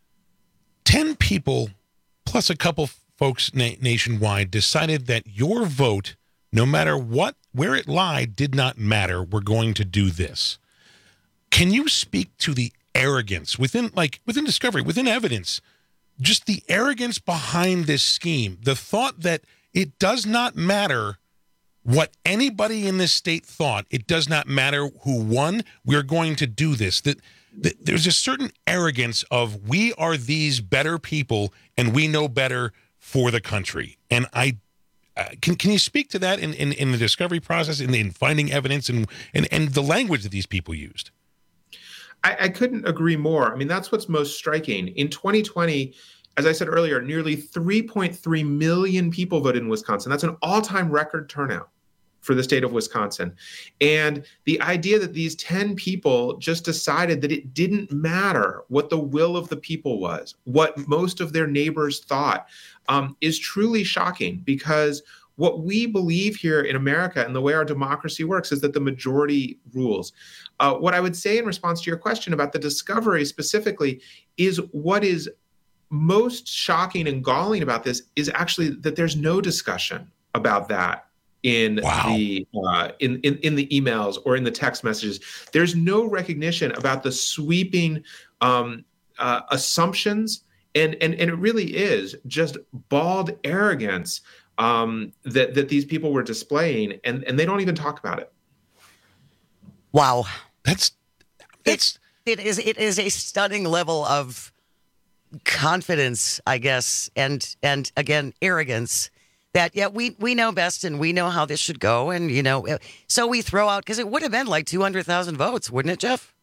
Ten people plus a couple folks na- nationwide decided that your vote, no matter what, where it lied, did not matter. We're going to do this. Can you speak to the arrogance within, like, within discovery, within evidence, just the arrogance behind this scheme, the thought that it does not matter what anybody in this state thought, it does not matter who won, we're going to do this. That, that there's a certain arrogance of, we are these better people and we know better for the country. And I Uh, can can you speak to that in, in, in the discovery process, in, in finding evidence, and, and and the language that these people used? I, I couldn't agree more. I mean, that's what's most striking. In twenty twenty, as I said earlier, nearly three point three million people voted in Wisconsin. That's an all-time record turnout for the state of Wisconsin. And the idea that these ten people just decided that it didn't matter what the will of the people was, what most of their neighbors thought, um, is truly shocking, because what we believe here in America and the way our democracy works is that the majority rules. Uh, what I would say in response to your question about the discovery specifically is, what is most shocking and galling about this is actually that there's no discussion about that in wow. the uh, in, in in the emails or in the text messages. There's no recognition about the sweeping um, uh, assumptions, and and and it really is just bald arrogance um, that that these people were displaying, and and they don't even talk about it. Wow, that's it's it is it is a stunning level of confidence, I guess, and and again arrogance. That, yeah, we, we know best and we know how this should go. And, you know, so we throw out, because it would have been like two hundred thousand votes, wouldn't it, Jeff?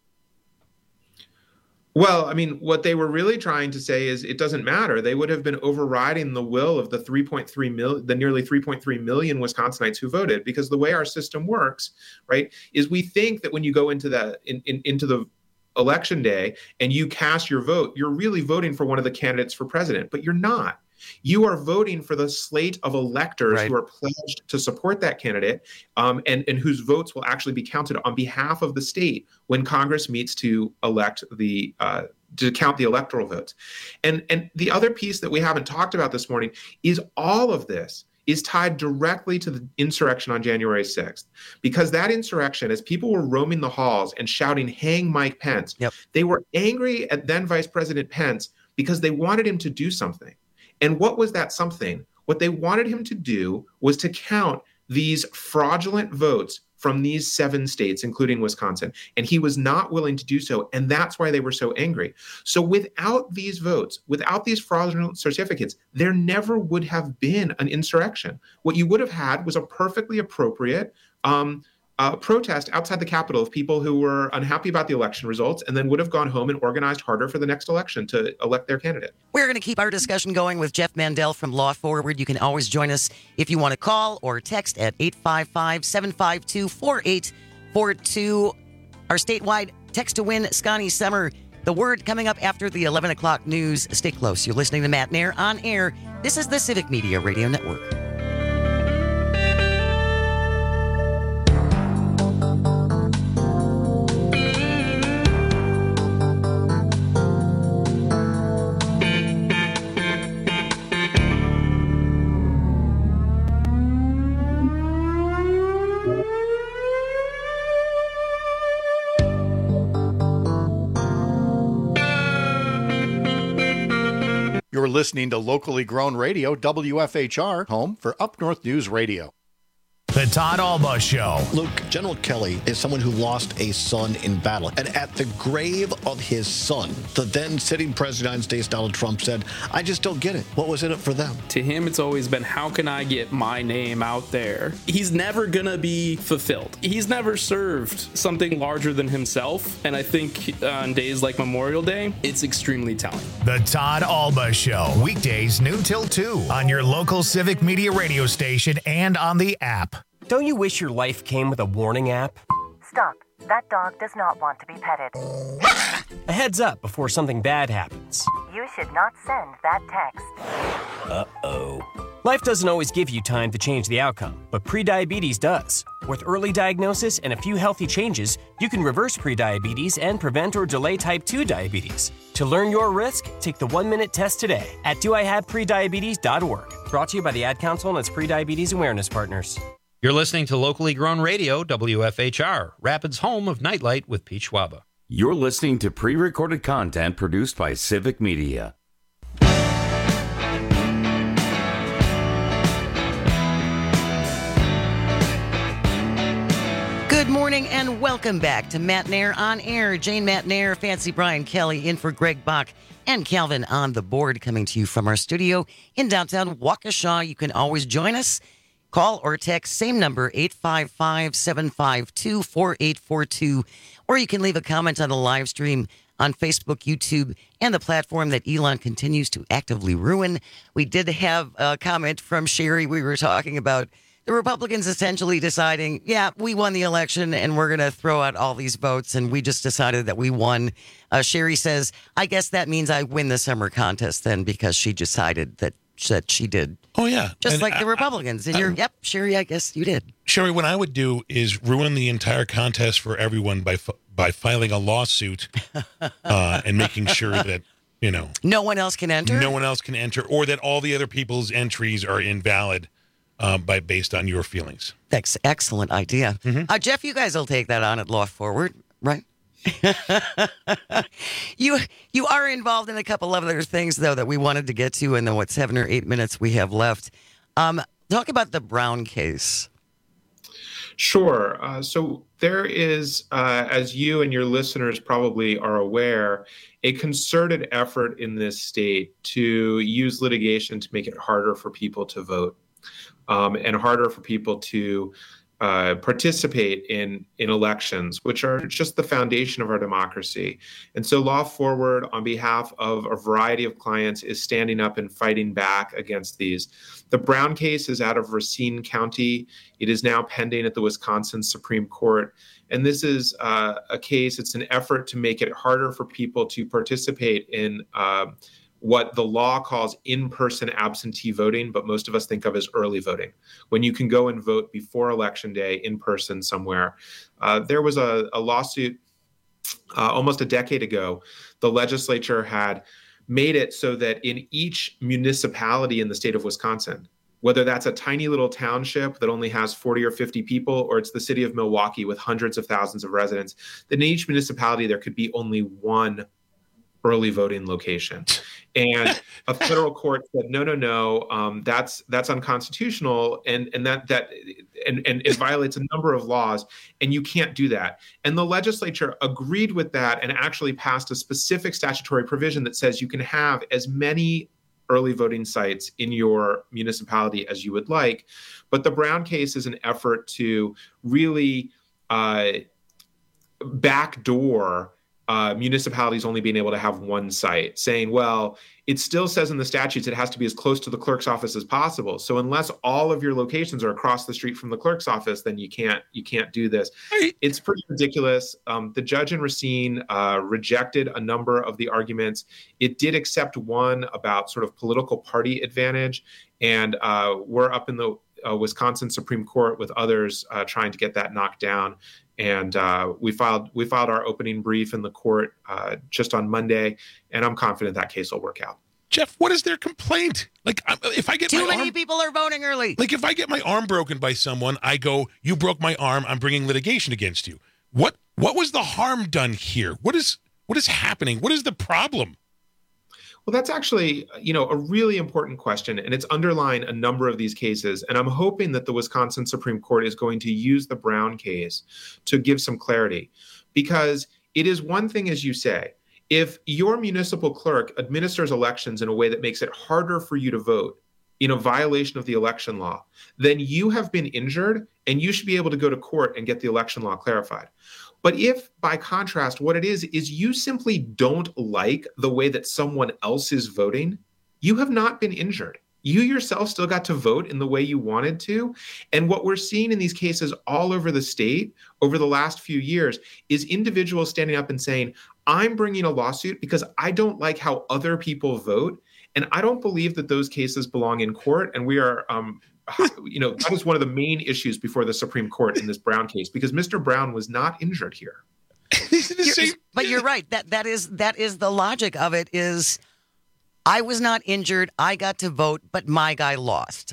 Well, I mean, what they were really trying to say is it doesn't matter. They would have been overriding the will of the three point three million, the nearly three point three million Wisconsinites who voted, because the way our system works, right, is we think that when you go into the in, in, into the election day and you cast your vote, you're really voting for one of the candidates for president, but you're not. You are voting for the slate of electors right. who are pledged to support that candidate, um, and, and whose votes will actually be counted on behalf of the state when Congress meets to elect the uh, to count the electoral votes. And, and the other piece that we haven't talked about this morning is all of this is tied directly to the insurrection on January sixth, because that insurrection, as people were roaming the halls and shouting, "Hang Mike Pence," yep. they were angry at then Vice President Pence because they wanted him to do something. And what was that something? What they wanted him to do was to count these fraudulent votes from these seven states, including Wisconsin. And he was not willing to do so. And that's why they were so angry. So without these votes, without these fraudulent certificates, there never would have been an insurrection. What you would have had was a perfectly appropriate um, Uh, protest outside the Capitol of people who were unhappy about the election results and then would have gone home and organized harder for the next election to elect their candidate. We're going to keep our discussion going with Jeff Mandel from Law Forward. You can always join us if you want to call or text at eight five five, seven five two, four eight four two. Our statewide text to win, Scotty Summer. The word coming up after the eleven o'clock news. Stay close. You're listening to Matt Nair on air. This is the Civic Media Radio Network. for listening to locally grown radio, W F H R, home for Up North News Radio. The Todd Alba Show. Luke, General Kelly is someone who lost a son in battle. And at the grave of his son, the then sitting president of the United States, Donald Trump, said, I just don't get it. What was in it for them? To him, it's always been, how can I get my name out there? He's never going to be fulfilled. He's never served something larger than himself. And I think on days like Memorial Day, it's extremely telling. The Todd Alba Show. Weekdays, noon till two on your local Civic Media radio station and on the app. Don't you wish your life came with a warning app? Stop. That dog does not want to be petted. A heads up before something bad happens. You should not send that text. Uh-oh. Life doesn't always give you time to change the outcome, but prediabetes does. With early diagnosis and a few healthy changes, you can reverse prediabetes and prevent or delay type two diabetes. To learn your risk, take the one-minute test today at do I have prediabetes dot org. Brought to you by the Ad Council and its prediabetes awareness partners. You're listening to locally grown radio, W F H R, Rapids' home of Nightlight with Pete Schwaba. You're listening to pre-recorded content produced by Civic Media. Good morning and welcome back to Matt Nair on Air. Jane Matt Nair, Fancy Brian Kelly in for Greg Bach and Calvin on the board, coming to you from our studio in downtown Waukesha. You can always join us. Call or text, same number, eight five five, seven five two, four eight four two. Or you can leave a comment on the live stream on Facebook, YouTube, and the platform that Elon continues to actively ruin. We did have a comment from Sherry. We were talking about the Republicans essentially deciding, yeah, we won the election and we're going to throw out all these votes. And we just decided that we won. Uh, Sherry says, I guess that means I win the summer contest then, because she decided that that she did. Oh, yeah. Just And like I- the Republicans. And I- you're, yep, Sherry, I guess you did. Sherry, what I would do is ruin the entire contest for everyone by fi- by filing a lawsuit uh, and making sure that, you know, No one else can enter? no one else can enter, or that all the other people's entries are invalid uh, by based on your feelings. That's an excellent idea. Uh, Jeff, you guys will take that on at Law Forward, right? you you are involved in a couple of other things, though, that we wanted to get to in the, what, seven or eight minutes we have left. Um, talk about the Brown case. Sure. Uh, so there is, uh, as you and your listeners probably are aware, a concerted effort in this state to use litigation to make it harder for people to vote, um, and harder for people to uh, participate in in elections, which are just the foundation of our democracy. And so Law Forward, on behalf of a variety of clients, is standing up and fighting back against these. The Brown case is out of Racine County. It is now pending at the Wisconsin Supreme Court. And this is uh, a case, it's an effort to make it harder for people to participate in uh, what the law calls in-person absentee voting, but most of us think of as early voting, when you can go and vote before Election Day in person somewhere. Uh, there was a, a lawsuit uh, almost a decade ago. The legislature had made it so that in each municipality in the state of Wisconsin, whether that's a tiny little township that only has forty or fifty people, or it's the city of Milwaukee with hundreds of thousands of residents, that in each municipality there could be only one early voting location. And a federal court said, no, no, no, um, that's that's unconstitutional, and and that that and, and it violates a number of laws, and you can't do that. And the legislature agreed with that and actually passed a specific statutory provision that says you can have as many early voting sites in your municipality as you would like. But the Brown case is an effort to really uh, backdoor Uh, municipalities only being able to have one site, saying, well, it still says in the statutes it has to be as close to the clerk's office as possible. So unless all of your locations are across the street from the clerk's office, then you can't you can't do this. It's pretty ridiculous. Um, the judge in Racine uh, rejected a number of the arguments. It did accept one about sort of political party advantage, and uh, we're up in the uh, Wisconsin Supreme Court with others uh, trying to get that knocked down. And uh, we filed we filed our opening brief in the court uh, just on Monday, and I'm confident that case will work out. Jeff, what is their complaint? Like, I'm- if I get Too my many arm, people are voting early. like if I get my arm broken by someone, I go, "You broke my arm. I'm bringing litigation against you." What what was the harm done here? What is what is happening? What is the problem? Well, that's actually, you know, a really important question, and it's underlying a number of these cases. And I'm hoping that the Wisconsin Supreme Court is going to use the Brown case to give some clarity, because it is one thing, as you say, if your municipal clerk administers elections in a way that makes it harder for you to vote in a violation of the election law, then you have been injured and you should be able to go to court and get the election law clarified. But if, by contrast, what it is, is you simply don't like the way that someone else is voting, you have not been injured. You yourself still got to vote in the way you wanted to. And what we're seeing in these cases all over the state over the last few years is individuals standing up and saying, I'm bringing a lawsuit because I don't like how other people vote. And I don't believe that those cases belong in court. And we are, um, you know, that was one of the main issues before the Supreme Court in this Brown case, because Mister Brown was not injured here. You're, but you're right. That that is that is the logic of it. Is I was not injured. I got to vote, but my guy lost.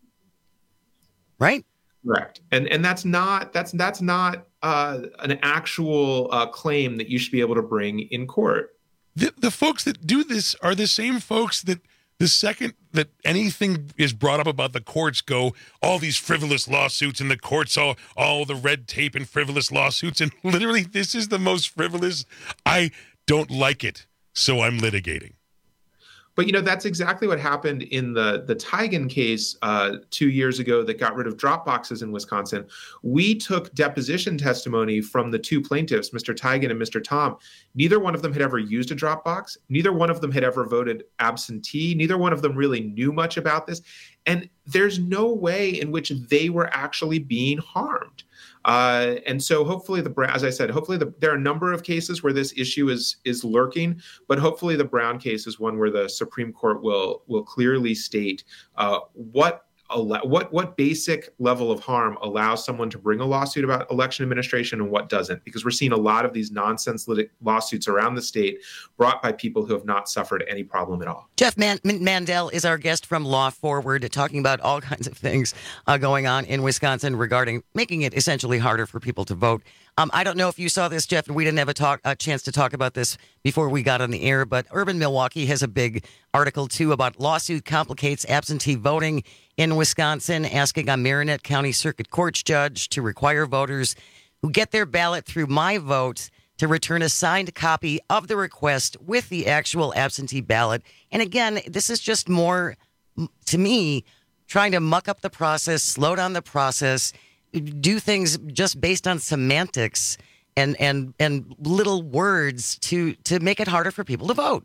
Right. Correct. And and that's not that's that's not uh, an actual uh, claim that you should be able to bring in court. The, the folks that do this are the same folks that the second that anything is brought up about the courts go, all these frivolous lawsuits in the courts, all, all the red tape and frivolous lawsuits. And literally, this is the most frivolous. I don't like it, so I'm litigating. But, you know, that's exactly what happened in the, the Tigan case uh, two years ago that got rid of drop boxes in Wisconsin. We took deposition testimony from the two plaintiffs, Mister Tigan and Mister Tom. Neither one of them had ever used a drop box. Neither one of them had ever voted absentee. Neither one of them really knew much about this. And there's no way in which they were actually being harmed. Uh, and so hopefully, the as I said, hopefully the, there are a number of cases where this issue is is lurking, but hopefully the Brown case is one where the Supreme Court will will clearly state uh, what what what basic level of harm allows someone to bring a lawsuit about election administration and what doesn't, because we're seeing a lot of these nonsense lit- lawsuits around the state brought by people who have not suffered any problem at all. Jeff Man- Mandel is our guest from Law Forward, talking about all kinds of things uh, going on in Wisconsin regarding making it essentially harder for people to vote. Um, I don't know if you saw this, Jeff, and we didn't have a, talk, a chance to talk about this before we got on the air, but Urban Milwaukee has a big article, too, about lawsuit complicates absentee voting in Wisconsin, asking a Marinette County Circuit Court judge to require voters who get their ballot through My Vote to return a signed copy of the request with the actual absentee ballot. And again, this is just more, to me, trying to muck up the process, slow down the process, do things just based on semantics and and and little words to to make it harder for people to vote.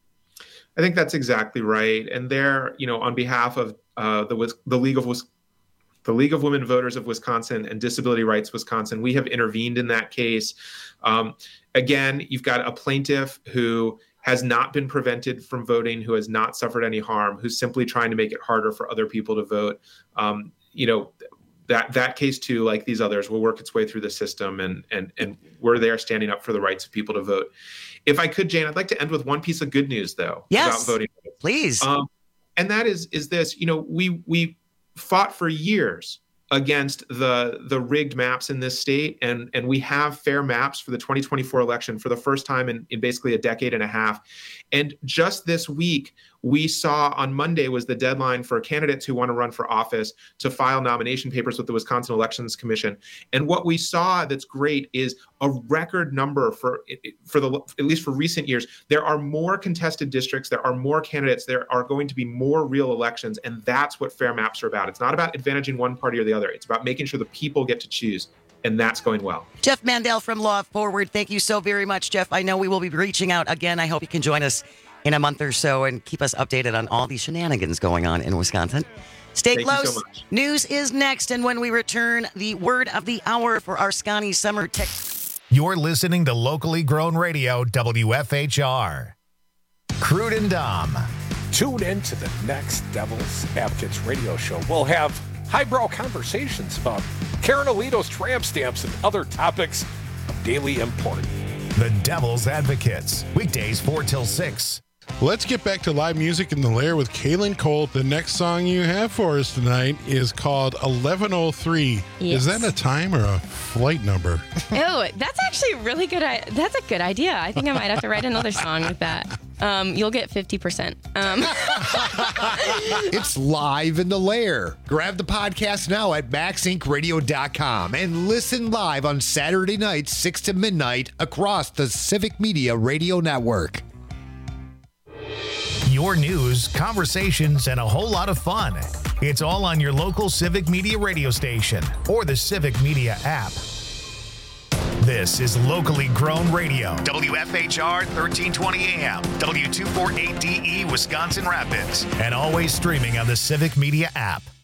I think that's exactly right. And there, you know, on behalf of uh, the the League of the League of Women Voters of Wisconsin and Disability Rights Wisconsin, we have intervened in that case. Um, again, you've got a plaintiff who has not been prevented from voting, who has not suffered any harm, who's simply trying to make it harder for other people to vote. Um, you know. That that case, too, like these others, will work its way through the system, and and and we're there standing up for the rights of people to vote. If I could, Jane, I'd like to end with one piece of good news, though, yes, about voting. Please. Um, and that is is this, you know, we we fought for years against the the rigged maps in this state, and and we have fair maps for the twenty twenty-four election for the first time in, in basically a decade and a half. And just this week, we saw on Monday was the deadline for candidates who want to run for office to file nomination papers with the Wisconsin Elections Commission. And what we saw that's great is a record number for for the at least for recent years. There are more contested districts. There are more candidates. There are going to be more real elections. And that's what fair maps are about. It's not about advantaging one party or the other. It's about making sure the people get to choose. And that's going well. Jeff Mandel from Law Forward. Thank you so very much, Jeff. I know we will be reaching out again. I hope you can join us in a month or so and keep us updated on all these shenanigans going on in Wisconsin. Stay Thank close. You so much. News is next. And when we return, the word of the hour for our Scotty Summer Tech. You're listening to locally grown radio, W F H R. Crude and Dom. Tune in to the next Devil's Advocates radio show. We'll have highbrow conversations about Karen Alito's tramp stamps and other topics of daily import. The Devil's Advocates, weekdays four till six. Let's get back to live music in the Lair with Kaylin Colt. The next song you have for us tonight is called eleven oh three. Yes. Is that a time or a flight number? Oh, that's actually a really good. That's a good idea. I think I might have to write another song with that. um, you'll get fifty percent. Um, It's live in the lair. Grab the podcast now at max inc radio dot com and listen live on Saturday nights, six to midnight, across the Civic Media Radio Network. Your news, conversations, and a whole lot of fun. It's all on your local Civic Media radio station or the Civic Media app. This is locally grown radio. W F H R thirteen twenty A M, W two forty-eight D E, Wisconsin Rapids, and always streaming on the Civic Media app.